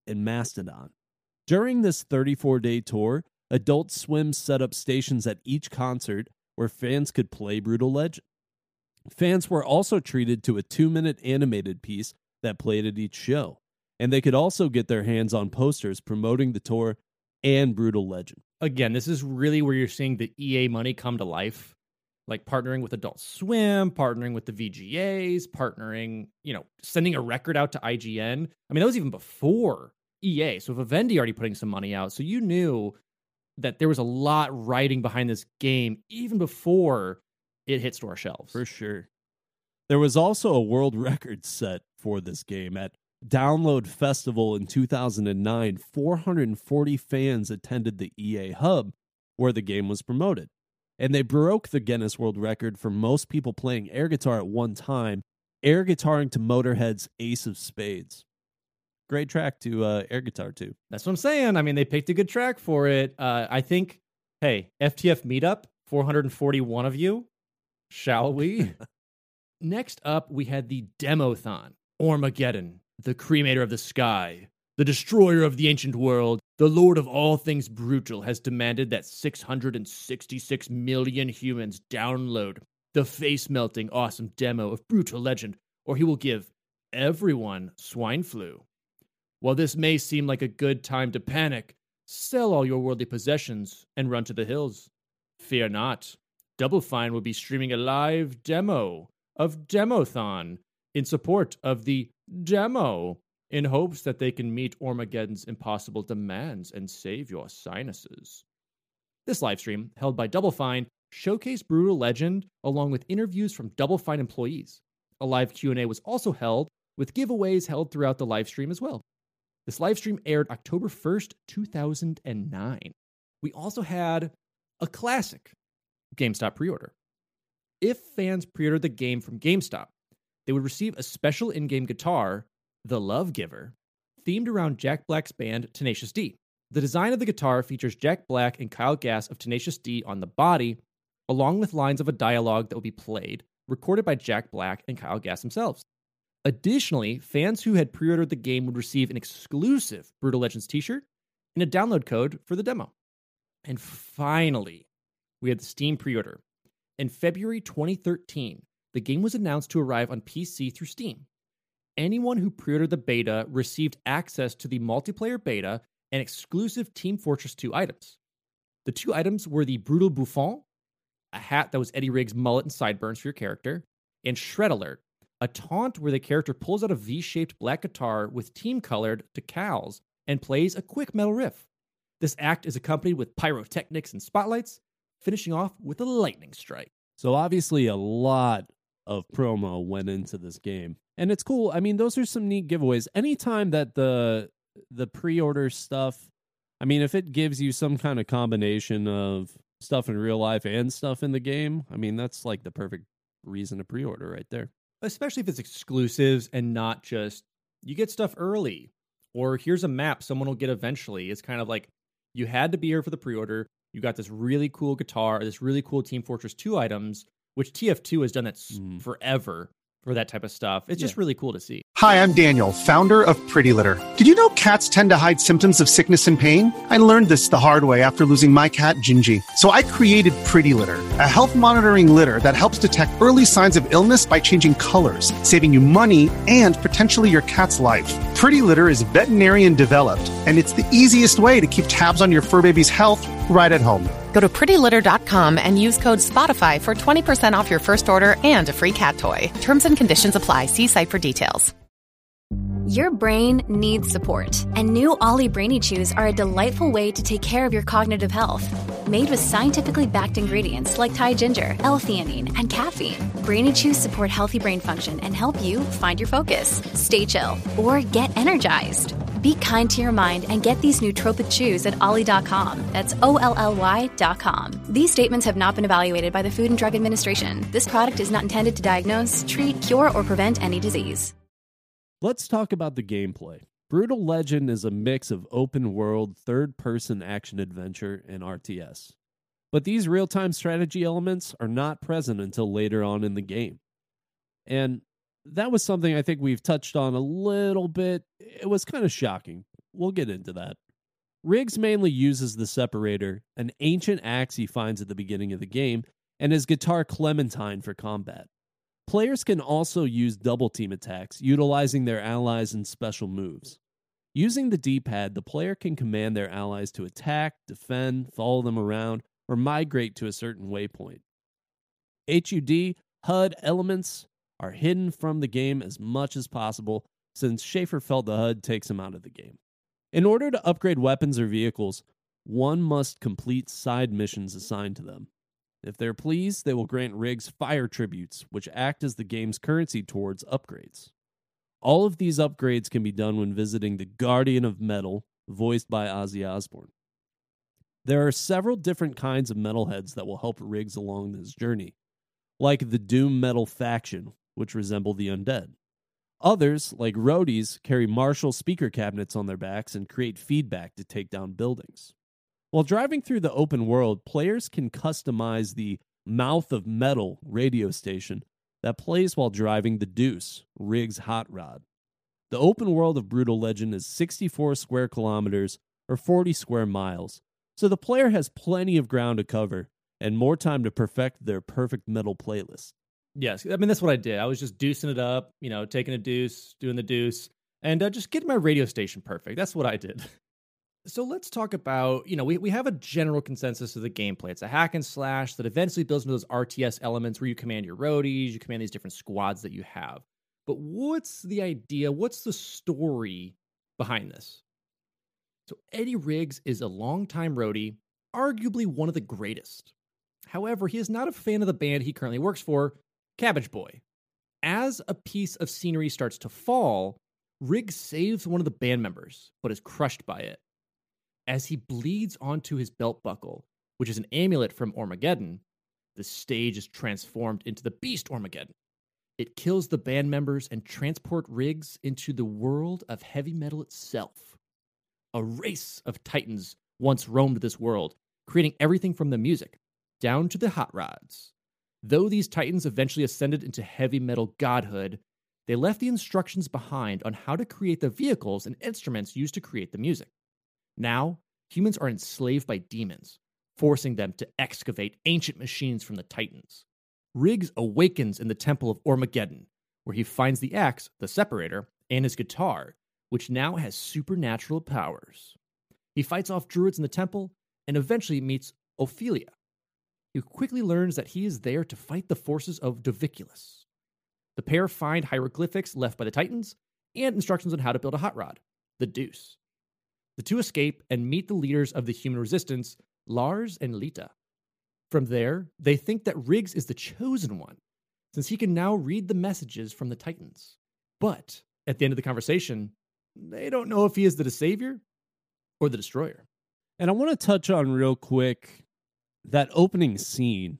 and Mastodon. During this 34-day tour, Adult Swim set up stations at each concert where fans could play Brutal Legend. Fans were also treated to a 2-minute animated piece that played at each show, and they could also get their hands on posters promoting the tour and Brutal Legend. Again, this is really where you're seeing the EA money come to life, like partnering with Adult Swim, partnering with the VGAs, partnering, sending a record out to IGN. I mean, that was even before EA. So Vivendi already putting some money out. So you knew that there was a lot riding behind this game even before it hit store shelves. For sure. There was also a world record set for this game. At Download Festival in 2009, 440 fans attended the EA Hub where the game was promoted. And they broke the Guinness World Record for most people playing air guitar at one time, air guitaring to Motorhead's Ace of Spades. Great track to air guitar to. That's what I'm saying. I mean, they picked a good track for it. I think, hey, FTF Meetup, 441 of you. Shall we? Next up, we had the Demothon. Ormageddon, the cremator of the sky, the destroyer of the ancient world, the lord of all things brutal, has demanded that 666 million humans download the face-melting awesome demo of Brutal Legend, or he will give everyone swine flu. While this may seem like a good time to panic, sell all your worldly possessions and run to the hills. Fear not. Double Fine will be streaming a live demo of Demothon in support of the demo, in hopes that they can meet Ormageddon's impossible demands and save your sinuses. This livestream, held by Double Fine, showcased Brutal Legend along with interviews from Double Fine employees. A live Q&A was also held, with giveaways held throughout the livestream as well. This livestream aired October 1st, 2009. We also had a classic GameStop pre-order. If fans pre-ordered the game from GameStop, they would receive a special in-game guitar, the Love Giver, themed around Jack Black's band Tenacious D. The design of the guitar features Jack Black and Kyle Gass of Tenacious D on the body, along with lines of a dialogue that will be played, recorded by Jack Black and Kyle Gass themselves. Additionally, fans who had pre-ordered the game would receive an exclusive Brutal Legends t-shirt and a download code for the demo. And finally, we had the Steam pre-order. In February 2013, the game was announced to arrive on PC through Steam. Anyone who pre-ordered the beta received access to the multiplayer beta and exclusive Team Fortress 2 items. The two items were the Brutal Bouffon, a hat that was Eddie Riggs' mullet and sideburns for your character, and Shred Alert, a taunt where the character pulls out a V-shaped black guitar with team-colored decals and plays a quick metal riff. This act is accompanied with pyrotechnics and spotlights, finishing off with a lightning strike. So obviously a lot of promo went into this game. And it's cool. I mean, those are some neat giveaways. Anytime that the pre-order stuff, I mean, if it gives you some kind of combination of stuff in real life and stuff in the game, I mean, that's like the perfect reason to pre-order right there. Especially if it's exclusives and not just, you get stuff early, or here's a map someone will get eventually. It's kind of like, you had to be here for the pre-order. You got this really cool guitar, this really cool Team Fortress 2 items, which TF2 has done that forever for that type of stuff. It's just really cool to see. Hi, I'm Daniel, founder of Pretty Litter. Did you know cats tend to hide symptoms of sickness and pain? I learned this the hard way after losing my cat, Gingy. So I created Pretty Litter, a health monitoring litter that helps detect early signs of illness by changing colors, saving you money and potentially your cat's life. Pretty Litter is veterinarian developed, and it's the easiest way to keep tabs on your fur baby's health right at home. Go to prettylitter.com and use code SPOTIFY for 20% off your first order and a free cat toy. Terms and conditions apply. See site for details. Your brain needs support, and new Ollie Brainy Chews are a delightful way to take care of your cognitive health. Made with scientifically backed ingredients like Thai ginger, L-theanine, and caffeine, Brainy Chews support healthy brain function and help you find your focus, stay chill, or get energized. Be kind to your mind and get these nootropic chews at Ollie.com. That's OLLY.com. These statements have not been evaluated by the Food and Drug Administration. This product is not intended to diagnose, treat, cure, or prevent any disease. Let's talk about the gameplay. Brutal Legend is a mix of open-world, third-person action-adventure and RTS. But these real-time strategy elements are not present until later on in the game. And that was something I think we've touched on a little bit. It was kind of shocking we'll get into that. Riggs mainly uses the Separator, an ancient axe he finds at the beginning of the game, and his guitar Clementine for combat. Players can also use double team attacks, utilizing their allies and special moves. Using the D-pad, the player can command their allies to attack, defend, follow them around, or migrate to a certain waypoint. HUD, HUD elements are hidden from the game as much as possible, since Schafer felt the HUD takes him out of the game. In order to upgrade weapons or vehicles, one must complete side missions assigned to them. If they're pleased, they will grant Riggs fire tributes, which act as the game's currency towards upgrades. All of these upgrades can be done when visiting the Guardian of Metal, voiced by Ozzy Osbourne. There are several different kinds of metalheads that will help Riggs along this journey, like the Doom Metal faction, which resemble the undead. Others, like roadies, carry Marshall speaker cabinets on their backs and create feedback to take down buildings. While driving through the open world, players can customize the Mouth of Metal radio station that plays while driving the Deuce, Riggs' hot rod. The open world of Brutal Legend is 64 square kilometers or 40 square miles, so the player has plenty of ground to cover and more time to perfect their perfect metal playlist. Yes, I mean, that's what I did. I was just deucing it up, taking a deuce, doing the deuce, and just getting my radio station perfect. That's what I did. So let's talk about, we have a general consensus of the gameplay. It's a hack and slash that eventually builds into those RTS elements where you command your roadies, you command these different squads that you have. But what's the idea? What's the story behind this? So Eddie Riggs is a longtime roadie, arguably one of the greatest. However, he is not a fan of the band he currently works for, Cabbage Boy. As a piece of scenery starts to fall, Riggs saves one of the band members, but is crushed by it. As he bleeds onto his belt buckle, which is an amulet from Armageddon, the stage is transformed into the Beast Armageddon. It kills the band members and transports Riggs into the world of heavy metal itself. A race of titans once roamed this world, creating everything from the music down to the hot rods. Though these titans eventually ascended into heavy metal godhood, they left the instructions behind on how to create the vehicles and instruments used to create the music. Now, humans are enslaved by demons, forcing them to excavate ancient machines from the titans. Riggs awakens in the Temple of Armageddon, where he finds the axe, the Separator, and his guitar, which now has supernatural powers. He fights off druids in the temple and eventually meets Ophelia. He quickly learns that he is there to fight the forces of Doviculus. The pair find hieroglyphics left by the Titans and instructions on how to build a hot rod, the Deuce. The two escape and meet the leaders of the human resistance, Lars and Lita. From there, they think that Riggs is the chosen one, since he can now read the messages from the Titans. But at the end of the conversation, they don't know if he is the savior or the destroyer. And I want to touch on real quick that opening scene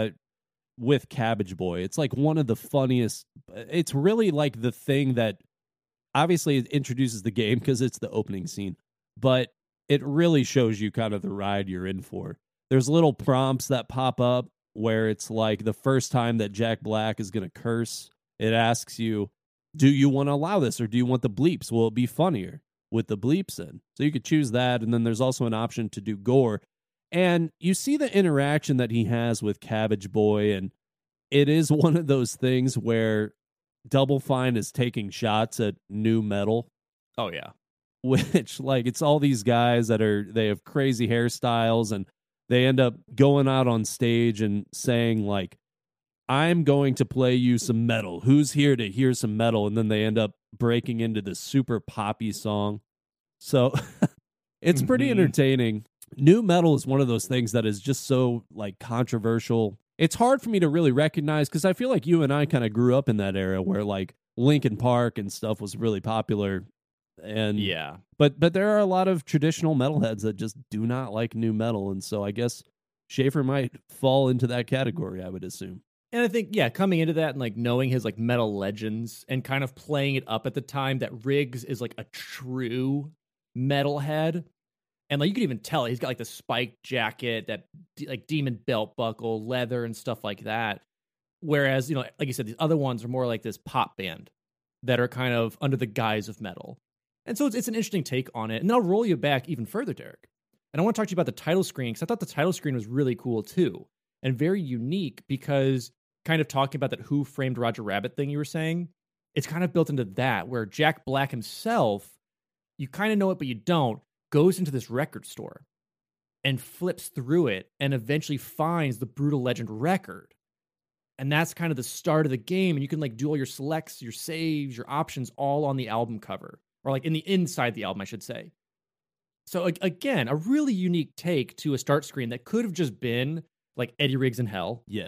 with Cabbage Boy. It's like one of the funniest. It's really like the thing that obviously it introduces the game because it's the opening scene, but it really shows you kind of the ride you're in for. There's little prompts that pop up where it's like the first time that Jack Black is going to curse, it asks you, do you want to allow this or do you want the bleeps? Will it be funnier with the bleeps in? So you could choose that. And then there's also an option to do gore. And you see the interaction that he has with Cabbage Boy. And it is one of those things where Double Fine is taking shots at new metal. Oh, yeah. Which, like, it's all these guys that they have crazy hairstyles and they end up going out on stage and saying, like, I'm going to play you some metal. Who's here to hear some metal? And then they end up breaking into this super poppy song. So it's pretty entertaining. New metal is one of those things that is just so, like, controversial. It's hard for me to really recognize because I feel like you and I kind of grew up in that era where, like, Linkin Park and stuff was really popular. And yeah, but there are a lot of traditional metalheads that just do not like new metal, and so I guess Schafer might fall into that category, I would assume. And I think, yeah, coming into that and like knowing his like metal legends and kind of playing it up at the time that Riggs is like a true metalhead, and like you could even tell he's got like the spiked jacket, that like demon belt buckle, leather, and stuff like that. Whereas, you know, like you said, these other ones are more like this pop band that are kind of under the guise of metal. And so it's an interesting take on it. And then I'll roll you back even further, Derek. And I want to talk to you about the title screen, because I thought the title screen was really cool too, and very unique, because kind of talking about that Who Framed Roger Rabbit thing you were saying, it's kind of built into that, where Jack Black himself, you kind of know it, but you don't, goes into this record store and flips through it and eventually finds the Brutal Legend record. And that's kind of the start of the game. And you can like do all your selects, your saves, your options all on the album cover, or like in the inside the album, I should say. So again, a really unique take to a start screen that could have just been like Eddie Riggs in Hell. Yeah.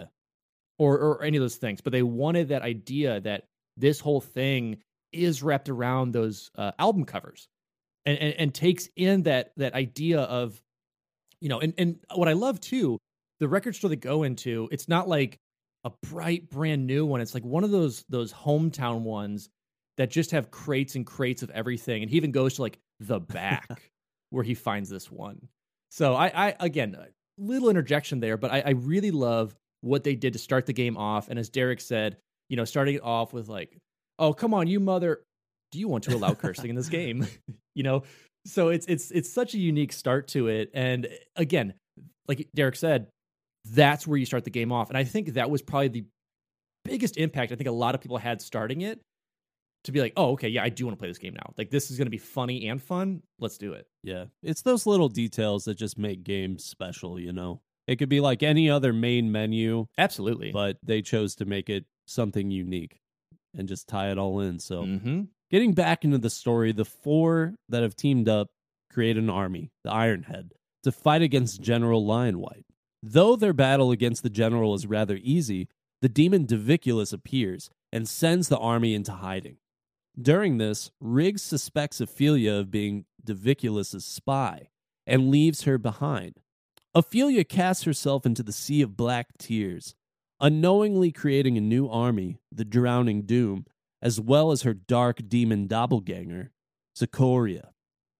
Or any of those things. But they wanted that idea that this whole thing is wrapped around those album covers, and takes in that idea of, you know, and what I love too, the record store they go into, it's not like a bright brand new one. It's like one of those hometown ones that just have crates and crates of everything. And he even goes to like the back where he finds this one. So I again, a little interjection there, but I really love what they did to start the game off. And as Derek said, you know, starting it off with like, oh, come on, you mother, do you want to allow cursing in this game? You know, so it's such a unique start to it. And again, like Derek said, that's where you start the game off. And I think that was probably the biggest impact I think a lot of people had starting it, to be like, oh, okay, yeah, I do want to play this game now. Like, this is going to be funny and fun. Let's do it. Yeah. It's those little details that just make games special, you know? It could be like any other main menu. Absolutely. But they chose to make it something unique and just tie it all in. So getting back into the story, the four that have teamed up create an army, the Ironhead, to fight against General Lionwhite. Though their battle against the general is rather easy, the demon Diviculus appears and sends the army into hiding. During this, Riggs suspects Ophelia of being Diviculus's spy and leaves her behind. Ophelia casts herself into the sea of black tears, unknowingly creating a new army, the Drowning Doom, as well as her dark demon doppelganger, Sikoria.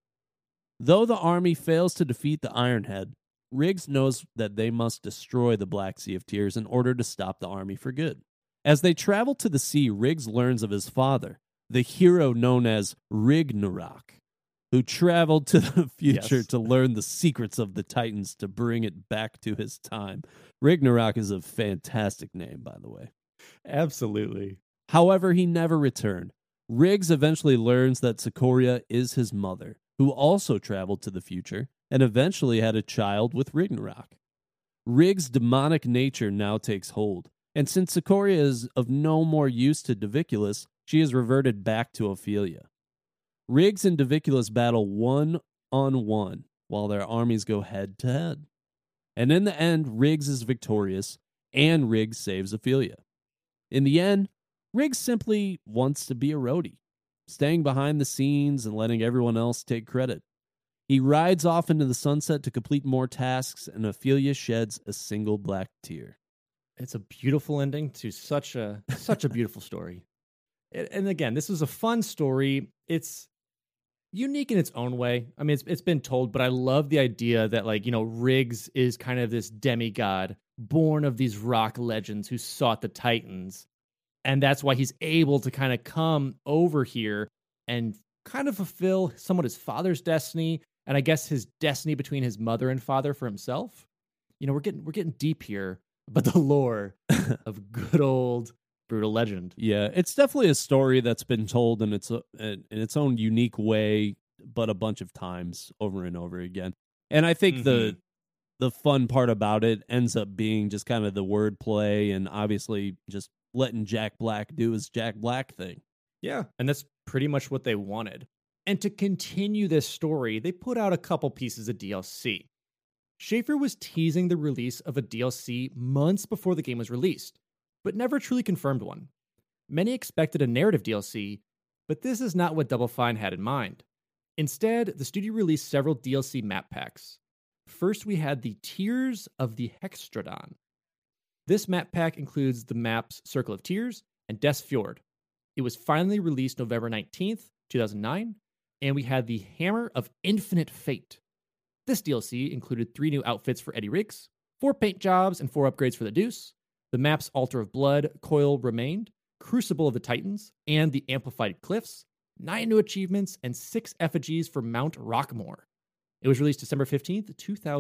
Though the army fails to defeat the Ironhead, Riggs knows that they must destroy the Black Sea of Tears in order to stop the army for good. As they travel to the sea, Riggs learns of his father, the hero known as Ragnarok, who traveled to the future to learn the secrets of the Titans to bring it back to his time. Ragnarok is a fantastic name, by the way. Absolutely. However, he never returned. Riggs eventually learns that Sikoria is his mother, who also traveled to the future and eventually had a child with Ragnarok. Riggs' demonic nature now takes hold, and since Sikoria is of no more use to Diviculus, she is reverted back to Ophelia. Riggs and Diviculus battle one-on-one while their armies go head-to-head. And in the end, Riggs is victorious, and Riggs saves Ophelia. In the end, Riggs simply wants to be a roadie, staying behind the scenes and letting everyone else take credit. He rides off into the sunset to complete more tasks, and Ophelia sheds a single black tear. It's a beautiful ending to such a beautiful story. And again, this was a fun story. It's unique in its own way. I mean, it's been told, but I love the idea that, like, you know, Riggs is kind of this demigod born of these rock legends who sought the Titans. And that's why he's able to kind of come over here and kind of fulfill somewhat his father's destiny, and I guess his destiny between his mother and father for himself. You know, we're getting deep here, but the lore of good old Brutal Legend. Yeah, it's definitely a story that's been told in its own unique way, but a bunch of times over and over again. And I think the fun part about it ends up being just kind of the wordplay, and obviously just letting Jack Black do his Jack Black thing. Yeah, and that's pretty much what they wanted. And to continue this story, they put out a couple pieces of DLC. Schafer was teasing the release of a DLC months before the game was released, but never truly confirmed one. Many expected a narrative DLC, but this is not what Double Fine had in mind. Instead, the studio released several DLC map packs. First, we had the Tears of the Hextradon. This map pack includes the maps Circle of Tears and Death's Fjord. It was finally released November 19th, 2009, and we had the Hammer of Infinite Fate. This DLC included 3 new outfits for Eddie Riggs, 4 paint jobs, and 4 upgrades for the Deuce. The maps Altar of Blood, Coil Remained, Crucible of the Titans, and the Amplified Cliffs 9 new achievements, and 6 effigies for Mount Rockmore. It was released December 15th,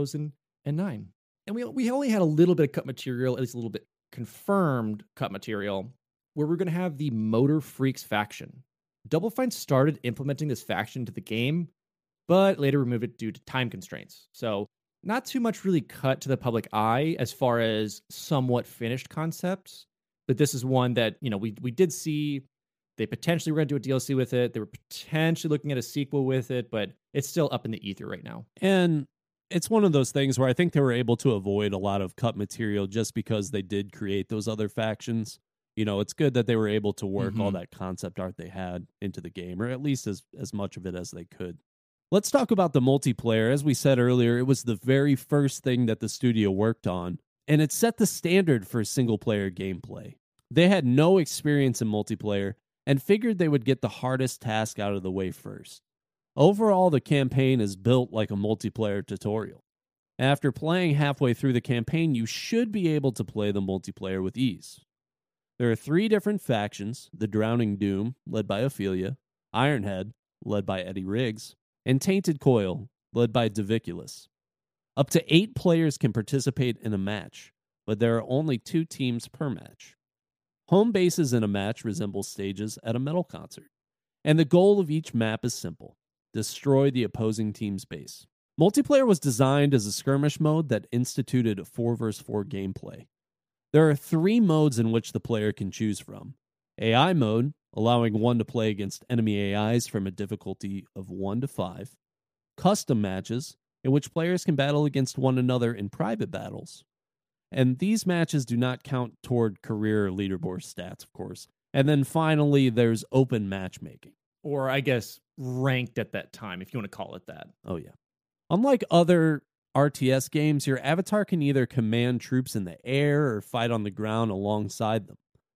2009. And we only had a little bit of cut material, at least a little bit confirmed cut material, where we're going to have the Motor Freaks faction. Double Fine started implementing this faction into the game, but later removed it due to time constraints. So not too much really cut to the public eye as far as somewhat finished concepts. But this is one that, we did see. They potentially were going to do a DLC with it. They were potentially looking at a sequel with it, but it's still up in the ether right now. And it's one of those things where I think they were able to avoid a lot of cut material just because they did create those other factions. It's good that they were able to work all that concept art they had into the game, or at least as much of it as they could. Let's talk about the multiplayer. As we said earlier, it was the very first thing that the studio worked on, and it set the standard for single-player gameplay. They had no experience in multiplayer and figured they would get the hardest task out of the way first. Overall, the campaign is built like a multiplayer tutorial. After playing halfway through the campaign, you should be able to play the multiplayer with ease. There are 3 different factions: the Drowning Doom, led by Ophelia, Ironhead, led by Eddie Riggs, and Tainted Coil, led by Diviculus. Up to 8 players can participate in a match, but there are only 2 teams per match. Home bases in a match resemble stages at a metal concert, and the goal of each map is simple: destroy the opposing team's base. Multiplayer was designed as a skirmish mode that instituted 4 vs 4 gameplay. There are 3 modes in which the player can choose from. AI mode, allowing one to play against enemy AIs from a difficulty of 1 to 5. Custom matches, in which players can battle against one another in private battles. And these matches do not count toward career leaderboard stats, of course. And then finally, there's open matchmaking. Or I guess ranked at that time, if you want to call it that. Oh, yeah. Unlike other RTS games, your avatar can either command troops in the air or fight on the ground alongside them.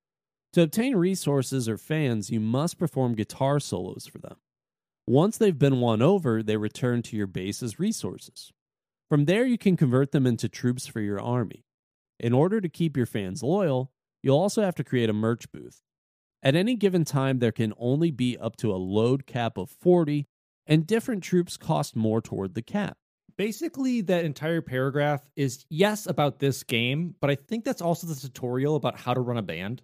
To obtain resources or fans, you must perform guitar solos for them. Once they've been won over, they return to your base as resources. From there, you can convert them into troops for your army. In order to keep your fans loyal, you'll also have to create a merch booth. At any given time, there can only be up to a load cap of 40, and different troops cost more toward the cap. Basically, that entire paragraph is, yes, about this game, but I think that's also the tutorial about how to run a band.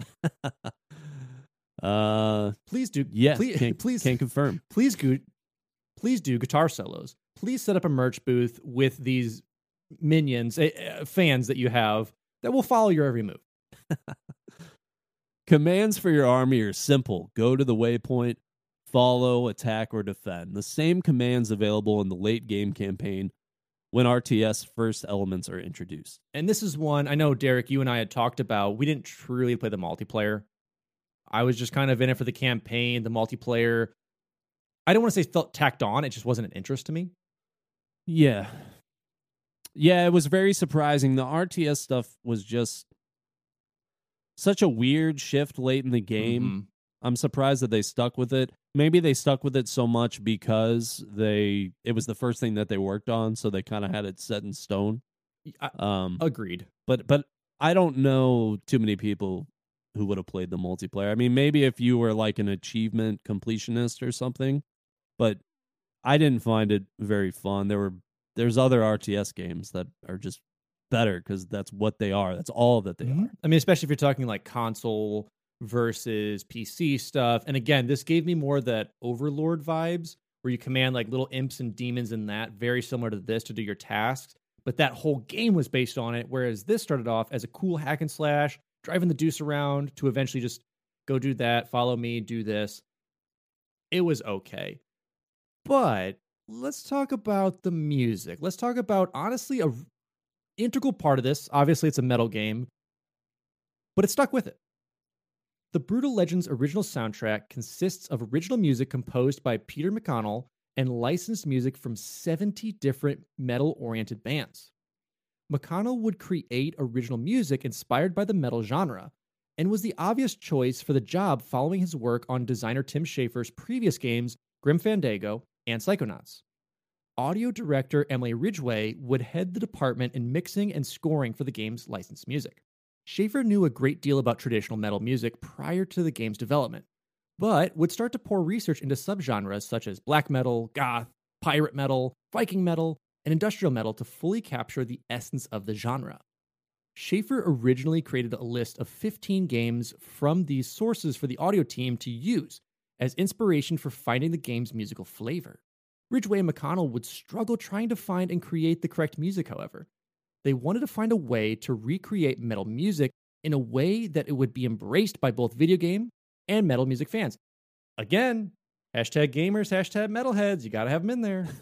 Please do. Yes, please can't confirm. Please do guitar solos. Please set up a merch booth with these minions, fans that you have that will follow your every move. Commands for your army are simple. Go to the waypoint, follow, attack, or defend. The same commands available in the late game campaign when RTS first elements are introduced. And this is one, I know, Derek, you and I had talked about. We didn't truly play the multiplayer. I was just kind of in it for the campaign, the multiplayer. I don't want to say felt tacked on. It just wasn't an interest to me. Yeah. Yeah, it was very surprising. The RTS stuff was just such a weird shift late in the game. Mm-hmm. I'm surprised that they stuck with it. Maybe they stuck with it so much because it was the first thing that they worked on, so they kind of had it set in stone. Agreed. But I don't know too many people who would have played the multiplayer. I mean, maybe if you were like an achievement completionist or something, but I didn't find it very fun. There's other RTS games that are just better because that's what they are. That's all that they are. I mean, especially if you're talking like console versus PC stuff. And again, this gave me more of that Overlord vibes where you command like little imps and demons in that, very similar to this to do your tasks. But that whole game was based on it, whereas this started off as a cool hack and slash, driving the deuce around to eventually just go do that, follow me, do this. It was okay. But let's talk about the music. Let's talk about, honestly, a integral part of this. Obviously, it's a metal game, but it stuck with it. The Brutal Legends original soundtrack consists of original music composed by Peter McConnell and licensed music from 70 different metal-oriented bands. McConnell would create original music inspired by the metal genre, and was the obvious choice for the job following his work on designer Tim Schafer's previous games, Grim Fandango and Psychonauts. Audio director Emily Ridgway would head the department in mixing and scoring for the game's licensed music. Schafer knew a great deal about traditional metal music prior to the game's development, but would start to pour research into subgenres such as black metal, goth, pirate metal, Viking metal, and industrial metal to fully capture the essence of the genre. Schafer originally created a list of 15 games from these sources for the audio team to use as inspiration for finding the game's musical flavor. Ridgway and McConnell would struggle trying to find and create the correct music, however. They wanted to find a way to recreate metal music in a way that it would be embraced by both video game and metal music fans. Again, hashtag gamers, hashtag metalheads, you gotta have them in there.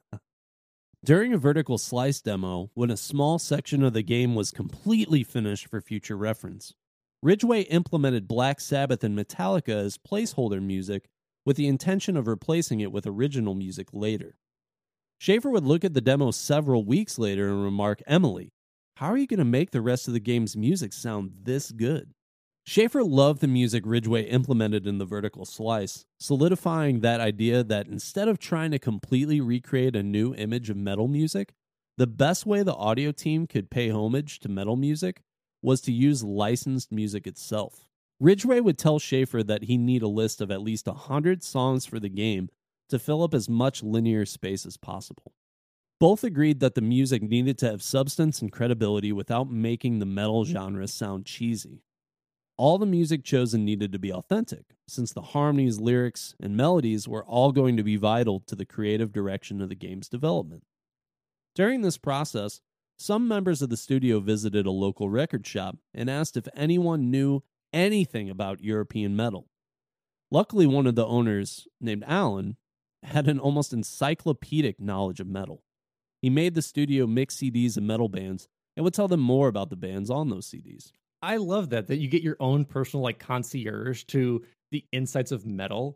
During a vertical slice demo, when a small section of the game was completely finished for future reference, Ridgway implemented Black Sabbath and Metallica as placeholder music with the intention of replacing it with original music later. Schafer would look at the demo several weeks later and remark, "Emily, how are you going to make the rest of the game's music sound this good?" Schafer loved the music Ridgway implemented in the vertical slice, solidifying that idea that instead of trying to completely recreate a new image of metal music, the best way the audio team could pay homage to metal music was to use licensed music itself. Ridgway would tell Schafer that he need a list of at least 100 songs for the game to fill up as much linear space as possible. Both agreed that the music needed to have substance and credibility without making the metal genre sound cheesy. All the music chosen needed to be authentic, since the harmonies, lyrics, and melodies were all going to be vital to the creative direction of the game's development. During this process, some members of the studio visited a local record shop and asked if anyone knew anything about European metal. Luckily, one of the owners, named Alan, had an almost encyclopedic knowledge of metal. He made the studio mix CDs of metal bands and would tell them more about the bands on those CDs. I love that you get your own personal concierge to the insights of metal.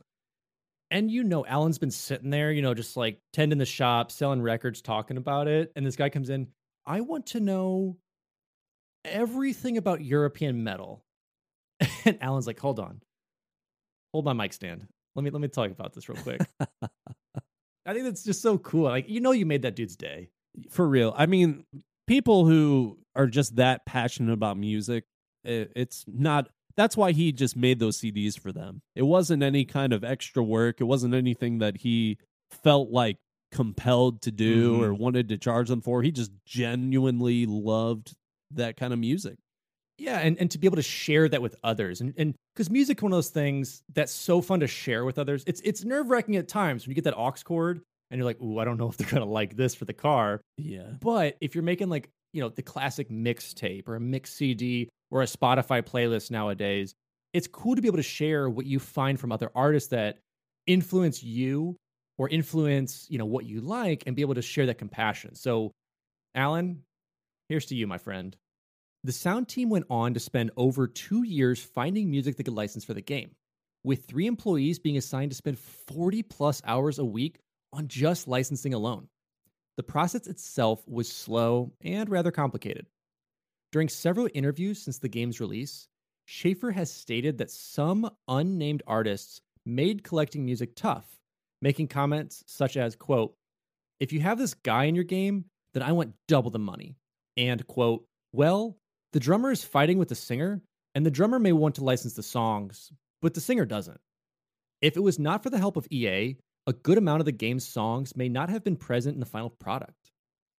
And Alan's been sitting there, just tending the shop, selling records, talking about it. And this guy comes in, "I want to know everything about European metal." And Alan's like, hold my mic stand. Let me talk about this real quick. I think that's just so cool. You made that dude's day. For real. I mean, people who are just that passionate about music, it's not, that's why he just made those CDs for them. It wasn't any kind of extra work. It wasn't anything that he felt compelled to do or wanted to charge them for. He just genuinely loved that kind of music. Yeah, and to be able to share that with others. And because music is one of those things that's so fun to share with others. It's nerve-wracking at times when you get that aux cord and you're like, ooh, I don't know if they're going to like this for the car. Yeah. But if you're making the classic mixtape or a mix CD or a Spotify playlist nowadays, it's cool to be able to share what you find from other artists that influence you or influence, what you like, and be able to share that compassion. So, Alan, here's to you, my friend. The sound team went on to spend over 2 years finding music they could license for the game, with 3 employees being assigned to spend 40+ hours a week on just licensing alone. The process itself was slow and rather complicated. During several interviews since the game's release, Schafer has stated that some unnamed artists made collecting music tough, making comments such as, quote, "If you have this guy in your game, then I want double the money." And, quote, "Well, the drummer is fighting with the singer, and the drummer may want to license the songs, but the singer doesn't. If it was not for the help of EA, a good amount of the game's songs may not have been present in the final product."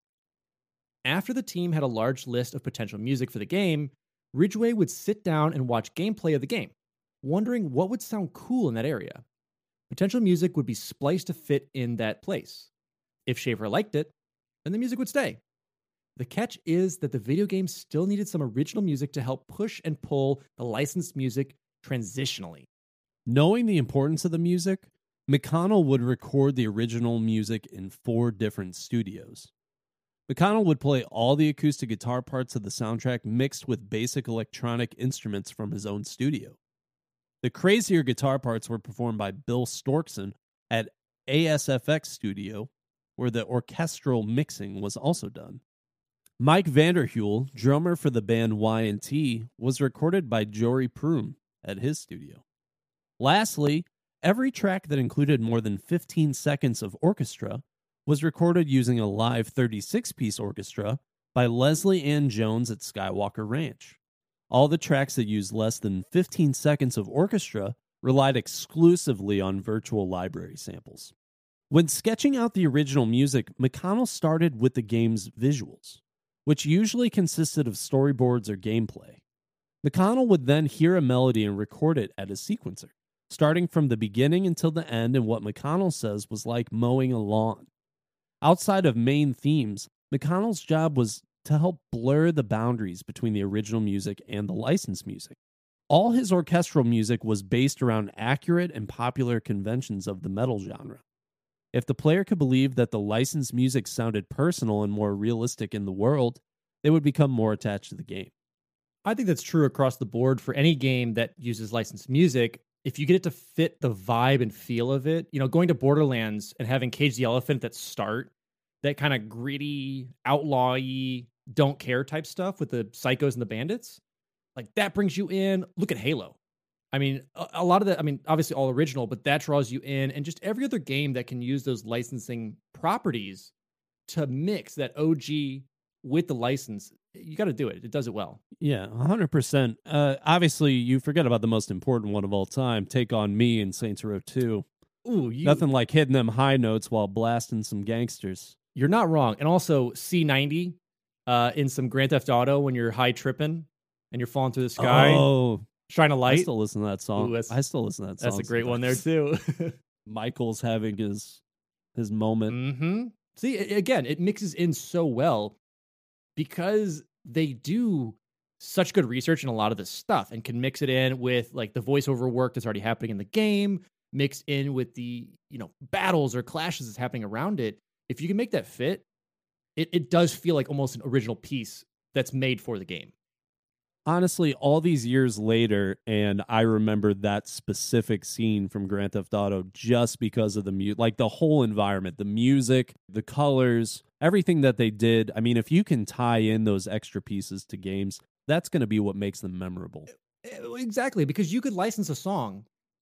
After the team had a large list of potential music for the game, Ridgway would sit down and watch gameplay of the game, wondering what would sound cool in that area. Potential music would be spliced to fit in that place. If Schafer liked it, then the music would stay. The catch is that the video game still needed some original music to help push and pull the licensed music transitionally. Knowing the importance of the music, McConnell would record the original music in 4 different studios. McConnell would play all the acoustic guitar parts of the soundtrack mixed with basic electronic instruments from his own studio. The crazier guitar parts were performed by Bill Storkson at ASFX Studio, where the orchestral mixing was also done. Mike Vanderhule, drummer for the band Y&T, was recorded by Jory Prum at his studio. Lastly, every track that included more than 15 seconds of orchestra was recorded using a live 36-piece orchestra by Leslie Ann Jones at Skywalker Ranch. All the tracks that used less than 15 seconds of orchestra relied exclusively on virtual library samples. When sketching out the original music, McConnell started with the game's visuals, which usually consisted of storyboards or gameplay. McConnell would then hear a melody and record it at a sequencer, starting from the beginning until the end in what McConnell says was like mowing a lawn. Outside of main themes, McConnell's job was to help blur the boundaries between the original music and the licensed music. All his orchestral music was based around accurate and popular conventions of the metal genre. If the player could believe that the licensed music sounded personal and more realistic in the world, they would become more attached to the game. I think that's true across the board for any game that uses licensed music. If you get it to fit the vibe and feel of it, going to Borderlands and having Cage the Elephant that start, that kind of gritty, outlaw-y, don't care type stuff with the psychos and the bandits, like that brings you in. Look at Halo. I mean, a lot of that, obviously all original, but that draws you in. And just every other game that can use those licensing properties to mix that OG with the license, you got to do it. It does it well. Yeah, 100%. Obviously, you forget about the most important one of all time, Take On Me in Saints Row 2. Ooh, Nothing like hitting them high notes while blasting some gangsters. You're not wrong. And also C90 in some Grand Theft Auto when you're high tripping and you're falling through the sky. Oh, Shine a Light. I still listen to that song. Ooh, I still listen to that song. That's a great one there too. Michael's having his moment. Mm-hmm. See, again, it mixes in so well because they do such good research in a lot of this stuff and can mix it in with like the voiceover work that's already happening in the game, mixed in with the, battles or clashes that's happening around it. If you can make that fit, it does feel like almost an original piece that's made for the game. Honestly, all these years later, and I remember that specific scene from Grand Theft Auto just because of the like the whole environment, the music, the colors, everything that they did. I mean, if you can tie in those extra pieces to games, that's going to be what makes them memorable. Exactly, because you could license a song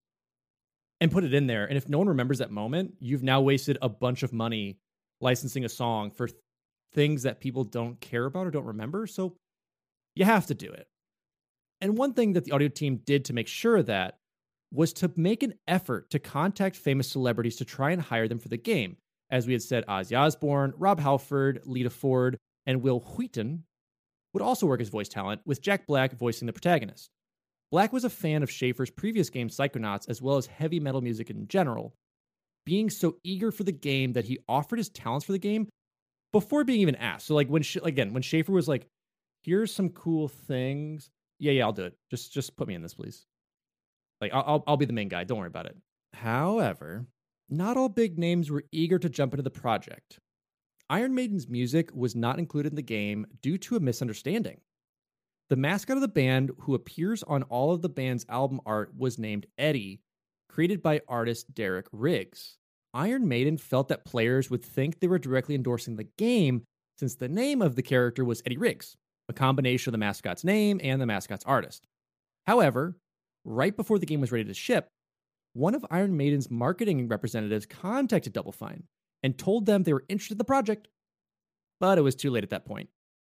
and put it in there, and if no one remembers that moment, you've now wasted a bunch of money licensing a song for things that people don't care about or don't remember, so you have to do it. And one thing that the audio team did to make sure of that was to make an effort to contact famous celebrities to try and hire them for the game. As we had said, Ozzy Osbourne, Rob Halford, Lita Ford, and Will Wheaton would also work as voice talent, with Jack Black voicing the protagonist. Black was a fan of Schaefer's previous game Psychonauts, as well as heavy metal music in general, being so eager for the game that he offered his talents for the game before being even asked. So like when Schaefer was like, here's some cool things. Yeah, I'll do it. Just put me in this, please. Like, I'll be the main guy. Don't worry about it. However, not all big names were eager to jump into the project. Iron Maiden's music was not included in the game due to a misunderstanding. The mascot of the band, who appears on all of the band's album art, was named Eddie, created by artist Derek Riggs. Iron Maiden felt that players would think they were directly endorsing the game since the name of the character was Eddie Riggs, a combination of the mascot's name and the mascot's artist. However, right before the game was ready to ship, one of Iron Maiden's marketing representatives contacted Double Fine and told them they were interested in the project, but it was too late at that point.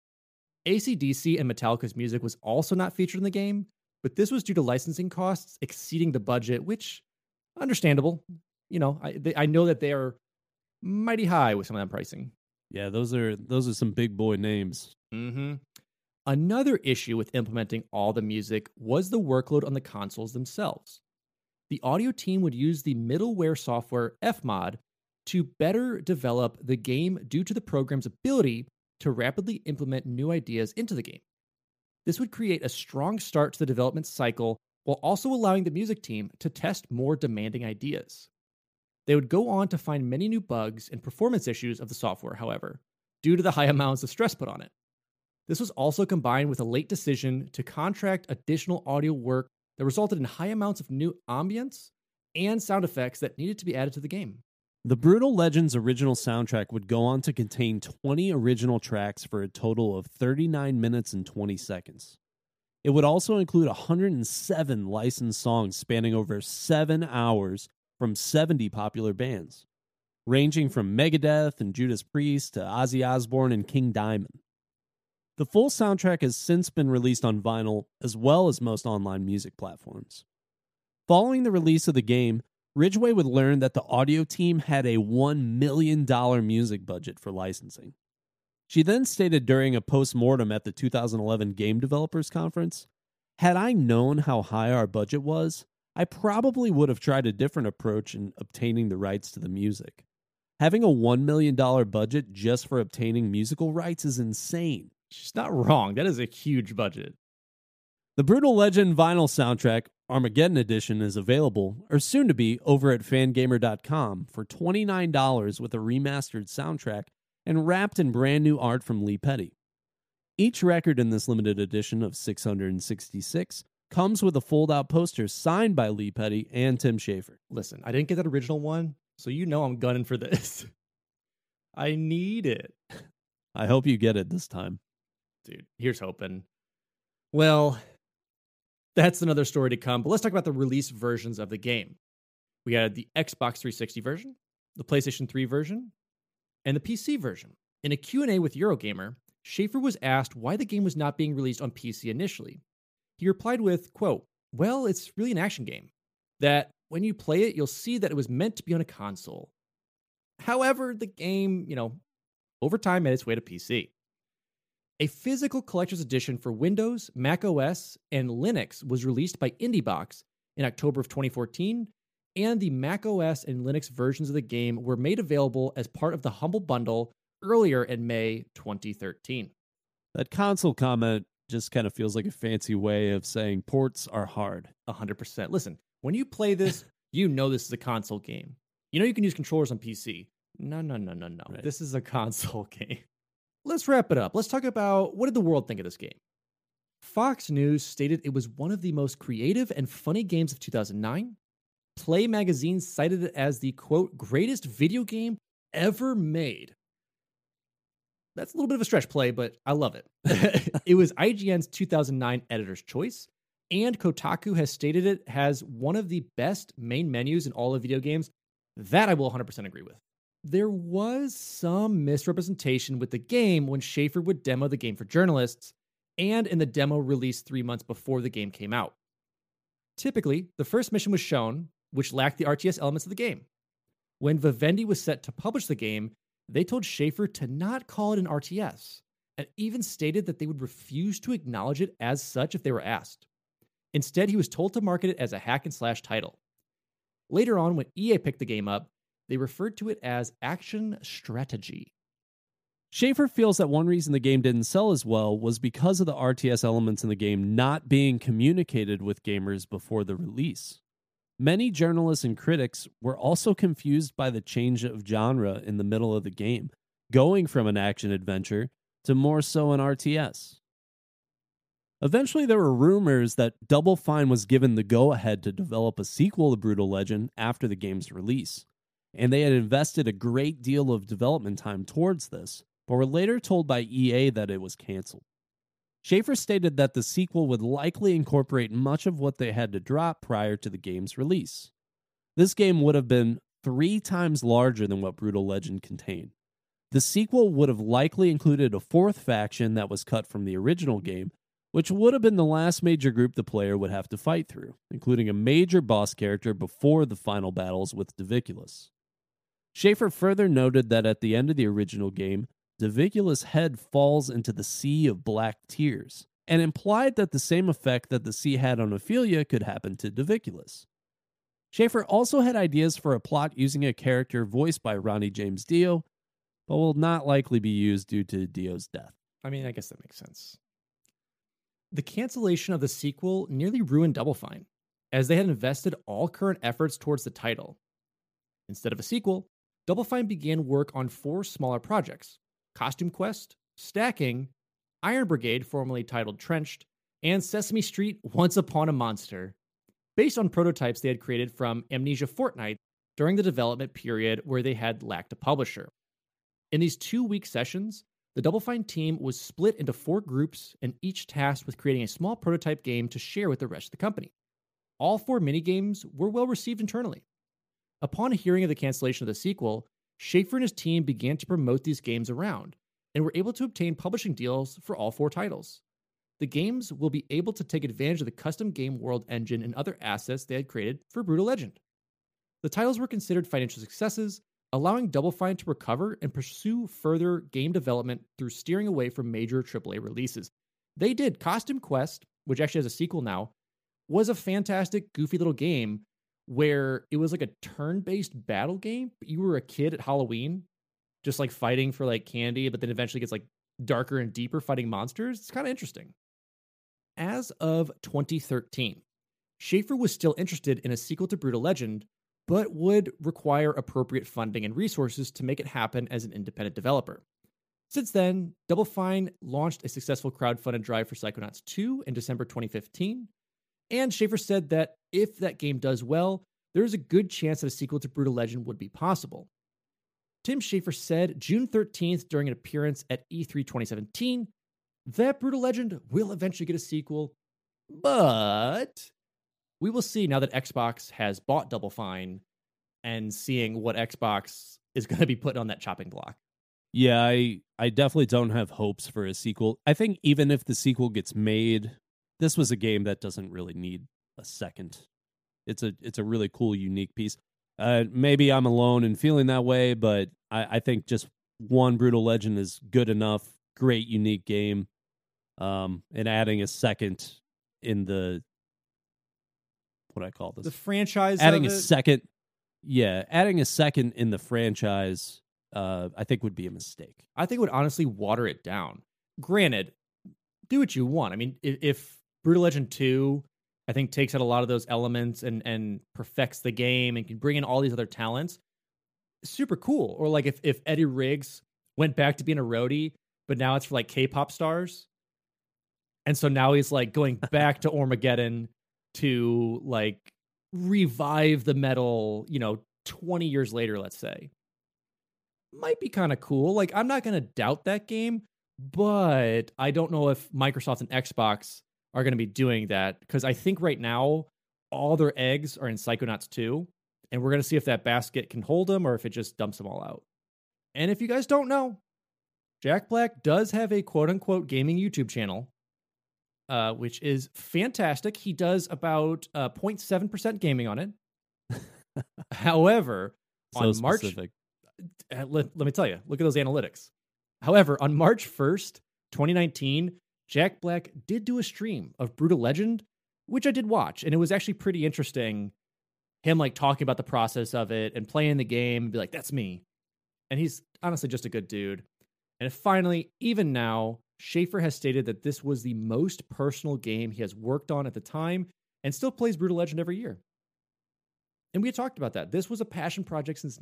AC/DC and Metallica's music was also not featured in the game, but this was due to licensing costs exceeding the budget, which, understandable. I know that they are mighty high with some of that pricing. Yeah, those are some big boy names. Mm-hmm. Another issue with implementing all the music was the workload on the consoles themselves. The audio team would use the middleware software Fmod to better develop the game due to the program's ability to rapidly implement new ideas into the game. This would create a strong start to the development cycle while also allowing the music team to test more demanding ideas. They would go on to find many new bugs and performance issues of the software, however, due to the high amounts of stress put on it. This was also combined with a late decision to contract additional audio work that resulted in high amounts of new ambience and sound effects that needed to be added to the game. The Brutal Legends original soundtrack would go on to contain 20 original tracks for a total of 39 minutes and 20 seconds. It would also include 107 licensed songs spanning over 7 hours from 70 popular bands, ranging from Megadeth and Judas Priest to Ozzy Osbourne and King Diamond. The full soundtrack has since been released on vinyl, as well as most online music platforms. Following the release of the game, Ridgway would learn that the audio team had a $1 million music budget for licensing. She then stated during a post-mortem at the 2011 Game Developers Conference, "Had I known how high our budget was, I probably would have tried a different approach in obtaining the rights to the music. Having a $1 million budget just for obtaining musical rights is insane." She's not wrong. That is a huge budget. The Brutal Legend vinyl soundtrack, Armageddon Edition, is available, or soon to be, over at fangamer.com for $29 with a remastered soundtrack and wrapped in brand new art from Lee Petty. Each record in this limited edition of 666 comes with a fold-out poster signed by Lee Petty and Tim Schafer. Listen, I didn't get that original one, so you know I'm gunning for this. I need it. I hope you get it this time. Dude, here's hoping. Well, that's another story to come, but let's talk about the release versions of the game. We had the Xbox 360 version, the PlayStation 3 version, and the PC version. In a Q&A with Eurogamer, Schafer was asked why the game was not being released on PC initially. He replied with, quote, "Well, it's really an action game. That when you play it, you'll see that it was meant to be on a console. However, the game, over time made its way to PC. A physical collector's edition for Windows, Mac OS, and Linux was released by IndieBox in October of 2014, and the Mac OS and Linux versions of the game were made available as part of the Humble Bundle earlier in May 2013. That console comment just kind of feels like a fancy way of saying ports are hard. 100%. Listen, when you play this, you know this is a console game. You can use controllers on PC. No. Right. This is a console game. Let's wrap it up. Let's talk about what did the world think of this game. Fox News stated it was one of the most creative and funny games of 2009. Play magazine cited it as the, quote, greatest video game ever made. That's a little bit of a stretch play, but I love it. It was IGN's 2009 Editor's Choice, and Kotaku has stated it has one of the best main menus in all of video games. That I will 100% agree with. There was some misrepresentation with the game when Schafer would demo the game for journalists, and in the demo released 3 months before the game came out. Typically, the first mission was shown, which lacked the RTS elements of the game. When Vivendi was set to publish the game, they told Schafer to not call it an RTS, and even stated that they would refuse to acknowledge it as such if they were asked. Instead, he was told to market it as a hack-and-slash title. Later on, when EA picked the game up, they referred to it as action strategy. Schafer feels that one reason the game didn't sell as well was because of the RTS elements in the game not being communicated with gamers before the release. Many journalists and critics were also confused by the change of genre in the middle of the game, going from an action-adventure to more so an RTS. Eventually, there were rumors that Double Fine was given the go-ahead to develop a sequel to Brutal Legend after the game's release, and they had invested a great deal of development time towards this, but were later told by EA that it was canceled. Schafer stated that the sequel would likely incorporate much of what they had to drop prior to the game's release. This game would have been 3 times larger than what Brutal Legend contained. The sequel would have likely included a 4th faction that was cut from the original game, which would have been the last major group the player would have to fight through, including a major boss character before the final battles with Diviculus. Schafer further noted that at the end of the original game, Diviculus' head falls into the sea of black tears, and implied that the same effect that the sea had on Ophelia could happen to Diviculus. Schafer also had ideas for a plot using a character voiced by Ronnie James Dio, but will not likely be used due to Dio's death. I mean, I guess that makes sense. The cancellation of the sequel nearly ruined Double Fine, as they had invested all current efforts towards the title. Instead of a sequel, Double Fine began work on 4 smaller projects: Costume Quest, Stacking, Iron Brigade, formerly titled Trenched, and Sesame Street Once Upon a Monster, based on prototypes they had created from Amnesia Fortnite during the development period where they had lacked a publisher. In these 2-week sessions, the Double Fine team was split into 4 groups, and each tasked with creating a small prototype game to share with the rest of the company. All 4 minigames were well received internally. Upon hearing of the cancellation of the sequel, Schafer and his team began to promote these games around, and were able to obtain publishing deals for all 4 titles. the games will be able to take advantage of the custom game world engine and other assets they had created for Brutal Legend. The titles were considered financial successes, allowing Double Fine to recover and pursue further game development through steering away from major AAA releases. They did. Costume Quest, which actually has a sequel now, was a fantastic, goofy little game where it was like a turn-based battle game, but you were a kid at Halloween, just like fighting for like candy, but then eventually gets like darker and deeper fighting monsters. It's kind of interesting. As of 2013, Schafer was still interested in a sequel to Brutal Legend, but would require appropriate funding and resources to make it happen as an independent developer. Since then, Double Fine launched a successful crowdfunded drive for Psychonauts 2 in December 2015, and Schafer said that if that game does well, there's a good chance that a sequel to Brutal Legend would be possible. Tim Schafer said June 13th during an appearance at E3 2017 that Brutal Legend will eventually get a sequel, but we will see now that Xbox has bought Double Fine and seeing what Xbox is going to be putting on that chopping block. Yeah, I definitely don't have hopes for a sequel. I think even if the sequel gets made, this was a game that doesn't really need a second. It's a really cool, unique piece. Maybe I'm alone in feeling that way, but I think just one Brutal Legend is good enough. Great, unique game. And adding a second in the, what do I call this? The franchise. Adding a second in the franchise, I think would be a mistake. I think it would honestly water it down. Granted, do what you want. I mean, if Brutal Legend 2, I think, takes out a lot of those elements and perfects the game and can bring in all these other talents, super cool. Or like if Eddie Riggs went back to being a roadie, but now it's for like K-pop stars. And so now he's like going back to Armageddon to like revive the metal, 20 years later, let's say. Might be kind of cool. Like, I'm not going to doubt that game, but I don't know if Microsoft and Xbox are going to be doing that, because I think right now all their eggs are in Psychonauts 2, and we're going to see if that basket can hold them or if it just dumps them all out. And if you guys don't know, Jack Black does have a quote-unquote gaming YouTube channel, which is fantastic. He does about 0.7% gaming on it. However, on specific. Let me tell you, look at those analytics. However, on March 1st, 2019, Jack Black did do a stream of Brutal Legend, which I did watch, and it was actually pretty interesting. Him like talking about the process of it and playing the game and be like, that's me. And he's honestly just a good dude. And finally, even now, Schafer has stated that this was the most personal game he has worked on at the time and still plays Brutal Legend every year. And we had talked about that. This was a passion project since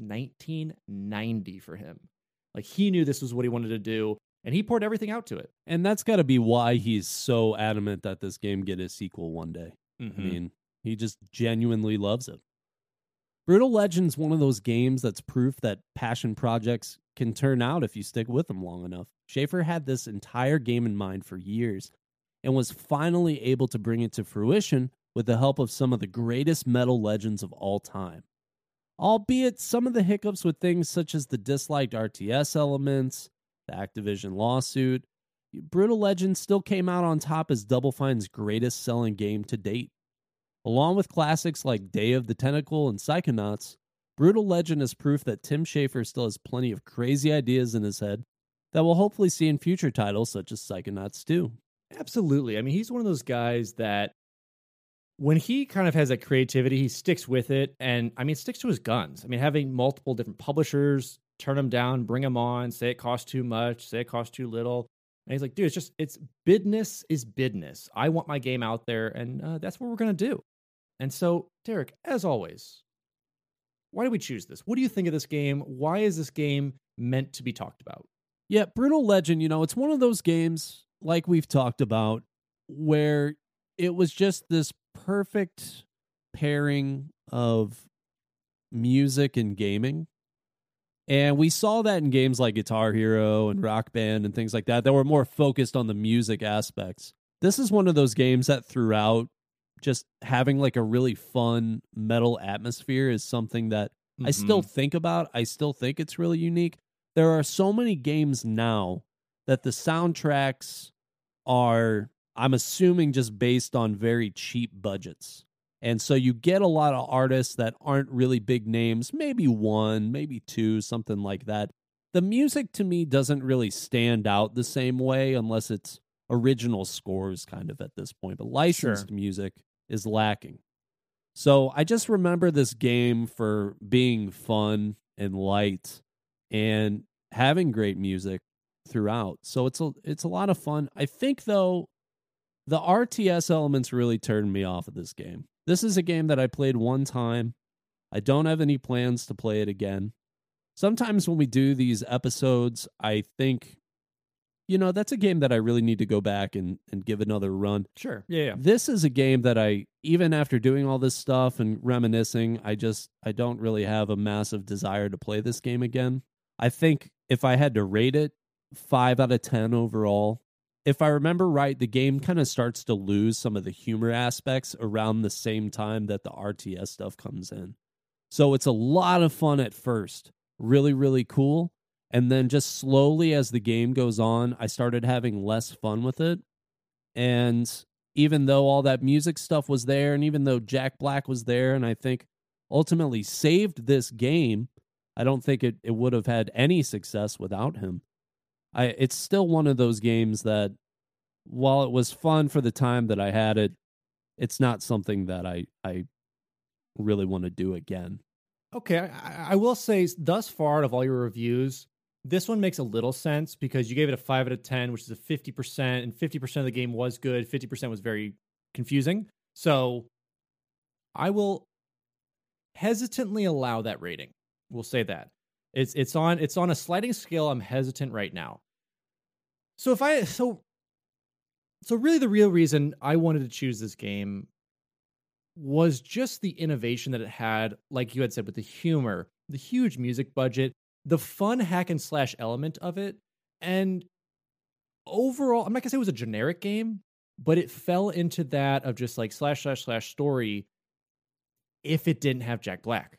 1990 for him. Like, he knew this was what he wanted to do, and he poured everything out to it. And that's got to be why he's so adamant that this game get a sequel one day. Mm-hmm. I mean, he just genuinely loves it. Brutal Legend's one of those games that's proof that passion projects can turn out if you stick with them long enough. Schafer had this entire game in mind for years and was finally able to bring it to fruition with the help of some of the greatest metal legends of all time. Albeit some of the hiccups with things such as the disliked RTS elements, the Activision lawsuit, Brutal Legend still came out on top as Double Fine's greatest selling game to date. Along with classics like Day of the Tentacle and Psychonauts, Brutal Legend is proof that Tim Schafer still has plenty of crazy ideas in his head that we'll hopefully see in future titles such as Psychonauts 2. Absolutely. I mean, he's one of those guys that when he kind of has that creativity, he sticks with it, and I mean, sticks to his guns. I mean, having multiple different publishers turn them down, bring them on, say it costs too much, say it costs too little. And he's like, dude, it's bidness is bidness. I want my game out there, and that's what we're going to do. And so, Derek, as always, why did we choose this? What do you think of this game? Why is this game meant to be talked about? Yeah, Brutal Legend, it's one of those games, like we've talked about, where it was just this perfect pairing of music and gaming. And we saw that in games like Guitar Hero and Rock Band and things like that were more focused on the music aspects. This is one of those games that throughout just having like a really fun metal atmosphere is something that I still think about. I still think it's really unique. There are so many games now that the soundtracks are I'm assuming just based on very cheap budgets. And so you get a lot of artists that aren't really big names, maybe one, maybe two, something like that. The music to me doesn't really stand out the same way unless it's original scores kind of at this point. But licensed music is lacking. So I just remember this game for being fun and light and having great music throughout. So it's a lot of fun. I think, though, the RTS elements really turned me off of this game. This is a game that I played one time. I don't have any plans to play it again. Sometimes when we do these episodes, I think, that's a game that I really need to go back and give another run. Sure. Yeah. This is a game that even after doing all this stuff and reminiscing, I don't really have a massive desire to play this game again. I think if I had to rate it, 5 out of 10 overall. If I remember right, the game kind of starts to lose some of the humor aspects around the same time that the RTS stuff comes in. So it's a lot of fun at first. Really, really cool. And then just slowly as the game goes on, I started having less fun with it. And even though all that music stuff was there, and even though Jack Black was there, and I think ultimately saved this game, I don't think it would have had any success without him. It's still one of those games that, while it was fun for the time that I had it, it's not something that I really want to do again. Okay, I will say, thus far, out of all your reviews, this one makes a little sense because you gave it a 5 out of 10, which is a 50%, and 50% of the game was good, 50% was very confusing. So I will hesitantly allow that rating. We'll say that. It's on a sliding scale. I'm hesitant right now. So really the real reason I wanted to choose this game was just the innovation that it had, like you had said, with the humor, the huge music budget, the fun hack and slash element of it, and overall, I'm not gonna say it was a generic game, but it fell into that of just like slash story if it didn't have Jack Black.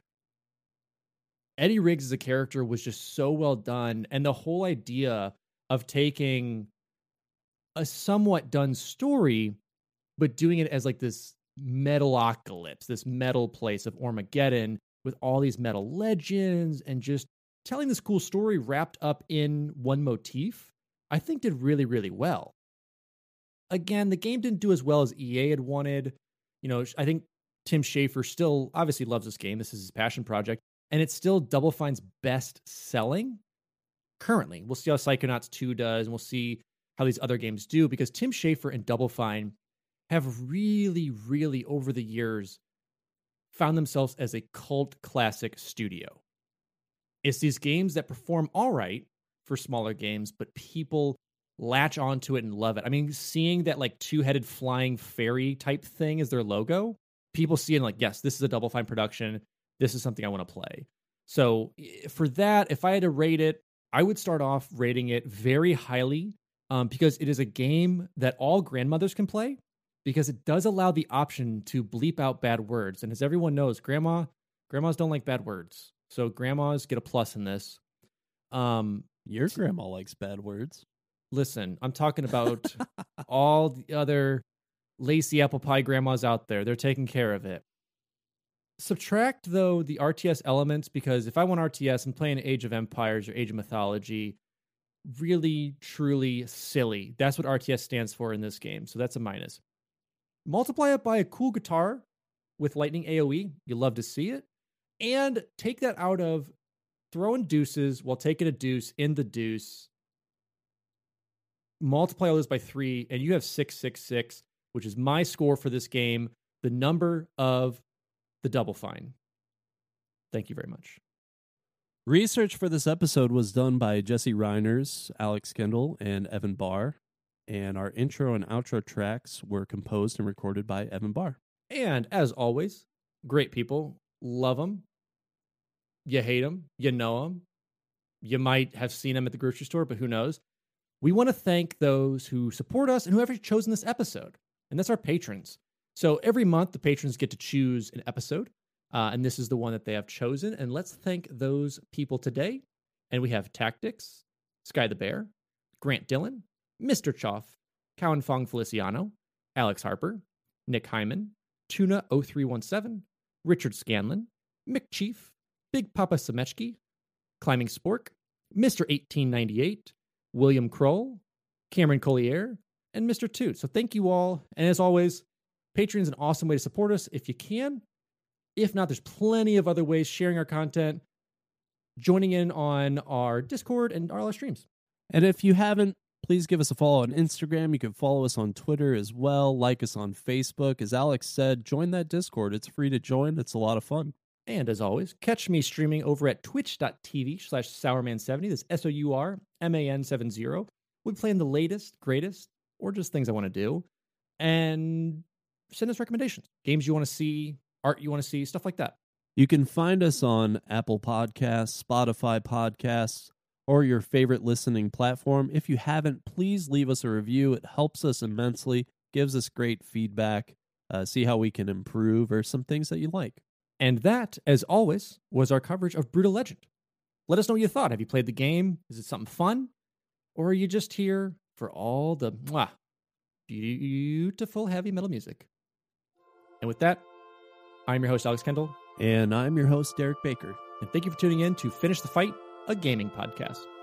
Eddie Riggs as a character was just so well done, and the whole idea of taking a somewhat done story, but doing it as like this metalocalypse, this metal place of Armageddon with all these metal legends and just telling this cool story wrapped up in one motif, I think did really, really well. Again, the game didn't do as well as EA had wanted. I think Tim Schafer still obviously loves this game. This is his passion project. And it's still Double Fine's best selling currently. We'll see how Psychonauts 2 does, and we'll see how these other games do, because Tim Schafer and Double Fine have really, really, over the years, found themselves as a cult classic studio. It's these games that perform all right for smaller games, but people latch onto it and love it. I mean, seeing that like two-headed flying fairy type thing as their logo, people see it and like, yes, this is a Double Fine production. This is something I want to play. So for that, if I had to rate it, I would start off rating it very highly because it is a game that all grandmothers can play, because it does allow the option to bleep out bad words. And as everyone knows, grandmas don't like bad words. So grandmas get a plus in this. Your grandma likes bad words. Listen, I'm talking about all the other lacy apple pie grandmas out there. They're taking care of it. Subtract, though, the RTS elements, because if I want RTS, I'm playing Age of Empires or Age of Mythology. Really, truly silly. That's what RTS stands for in this game, so that's a minus. Multiply it by a cool guitar with lightning AoE. You love to see it. And take that out of throwing deuces while taking a deuce in the deuce. Multiply all those by 3, and you have 666, which is my score for this game, the number of the Double Fine. Thank you very much. Research for this episode was done by Jesse Reiners, Alex Kendall, and Evan Barr. And our intro and outro tracks were composed and recorded by Evan Barr. And as always, great people. Love them. You hate them. You know them. You might have seen them at the grocery store, but who knows? We want to thank those who support us and whoever chosen this episode. And that's our patrons. So every month, the patrons get to choose an episode, and this is the one that they have chosen. And let's thank those people today. And we have Tactics, Sky the Bear, Grant Dillon, Mr. Choff, Cowan Fong Feliciano, Alex Harper, Nick Hyman, Tuna0317, Richard Scanlon, Mick Chief, Big Papa Semechki, Climbing Spork, Mr. 1898, William Kroll, Cameron Collier, and Mr. Toot. So thank you all. And as always, Patreon is an awesome way to support us if you can. If not, there's plenty of other ways, sharing our content, joining in on our Discord and our live streams. And if you haven't, please give us a follow on Instagram. You can follow us on Twitter as well. Like us on Facebook. As Alex said, join that Discord. It's free to join. It's a lot of fun. And as always, catch me streaming over at twitch.tv/Sourman70. That's SOURMAN70. We'll be playing the latest, greatest, or just things I want to do. And send us recommendations. Games you want to see, art you want to see, stuff like that. You can find us on Apple Podcasts, Spotify Podcasts, or your favorite listening platform. If you haven't, please leave us a review. It helps us immensely, gives us great feedback, see how we can improve or some things that you like. And that, as always, was our coverage of Brutal Legend. Let us know what you thought. Have you played the game? Is it something fun? Or are you just here for all the beautiful heavy metal music? And with that, I'm your host, Alex Kendall. And I'm your host, Derek Baker. And thank you for tuning in to Finish the Fight, a gaming podcast.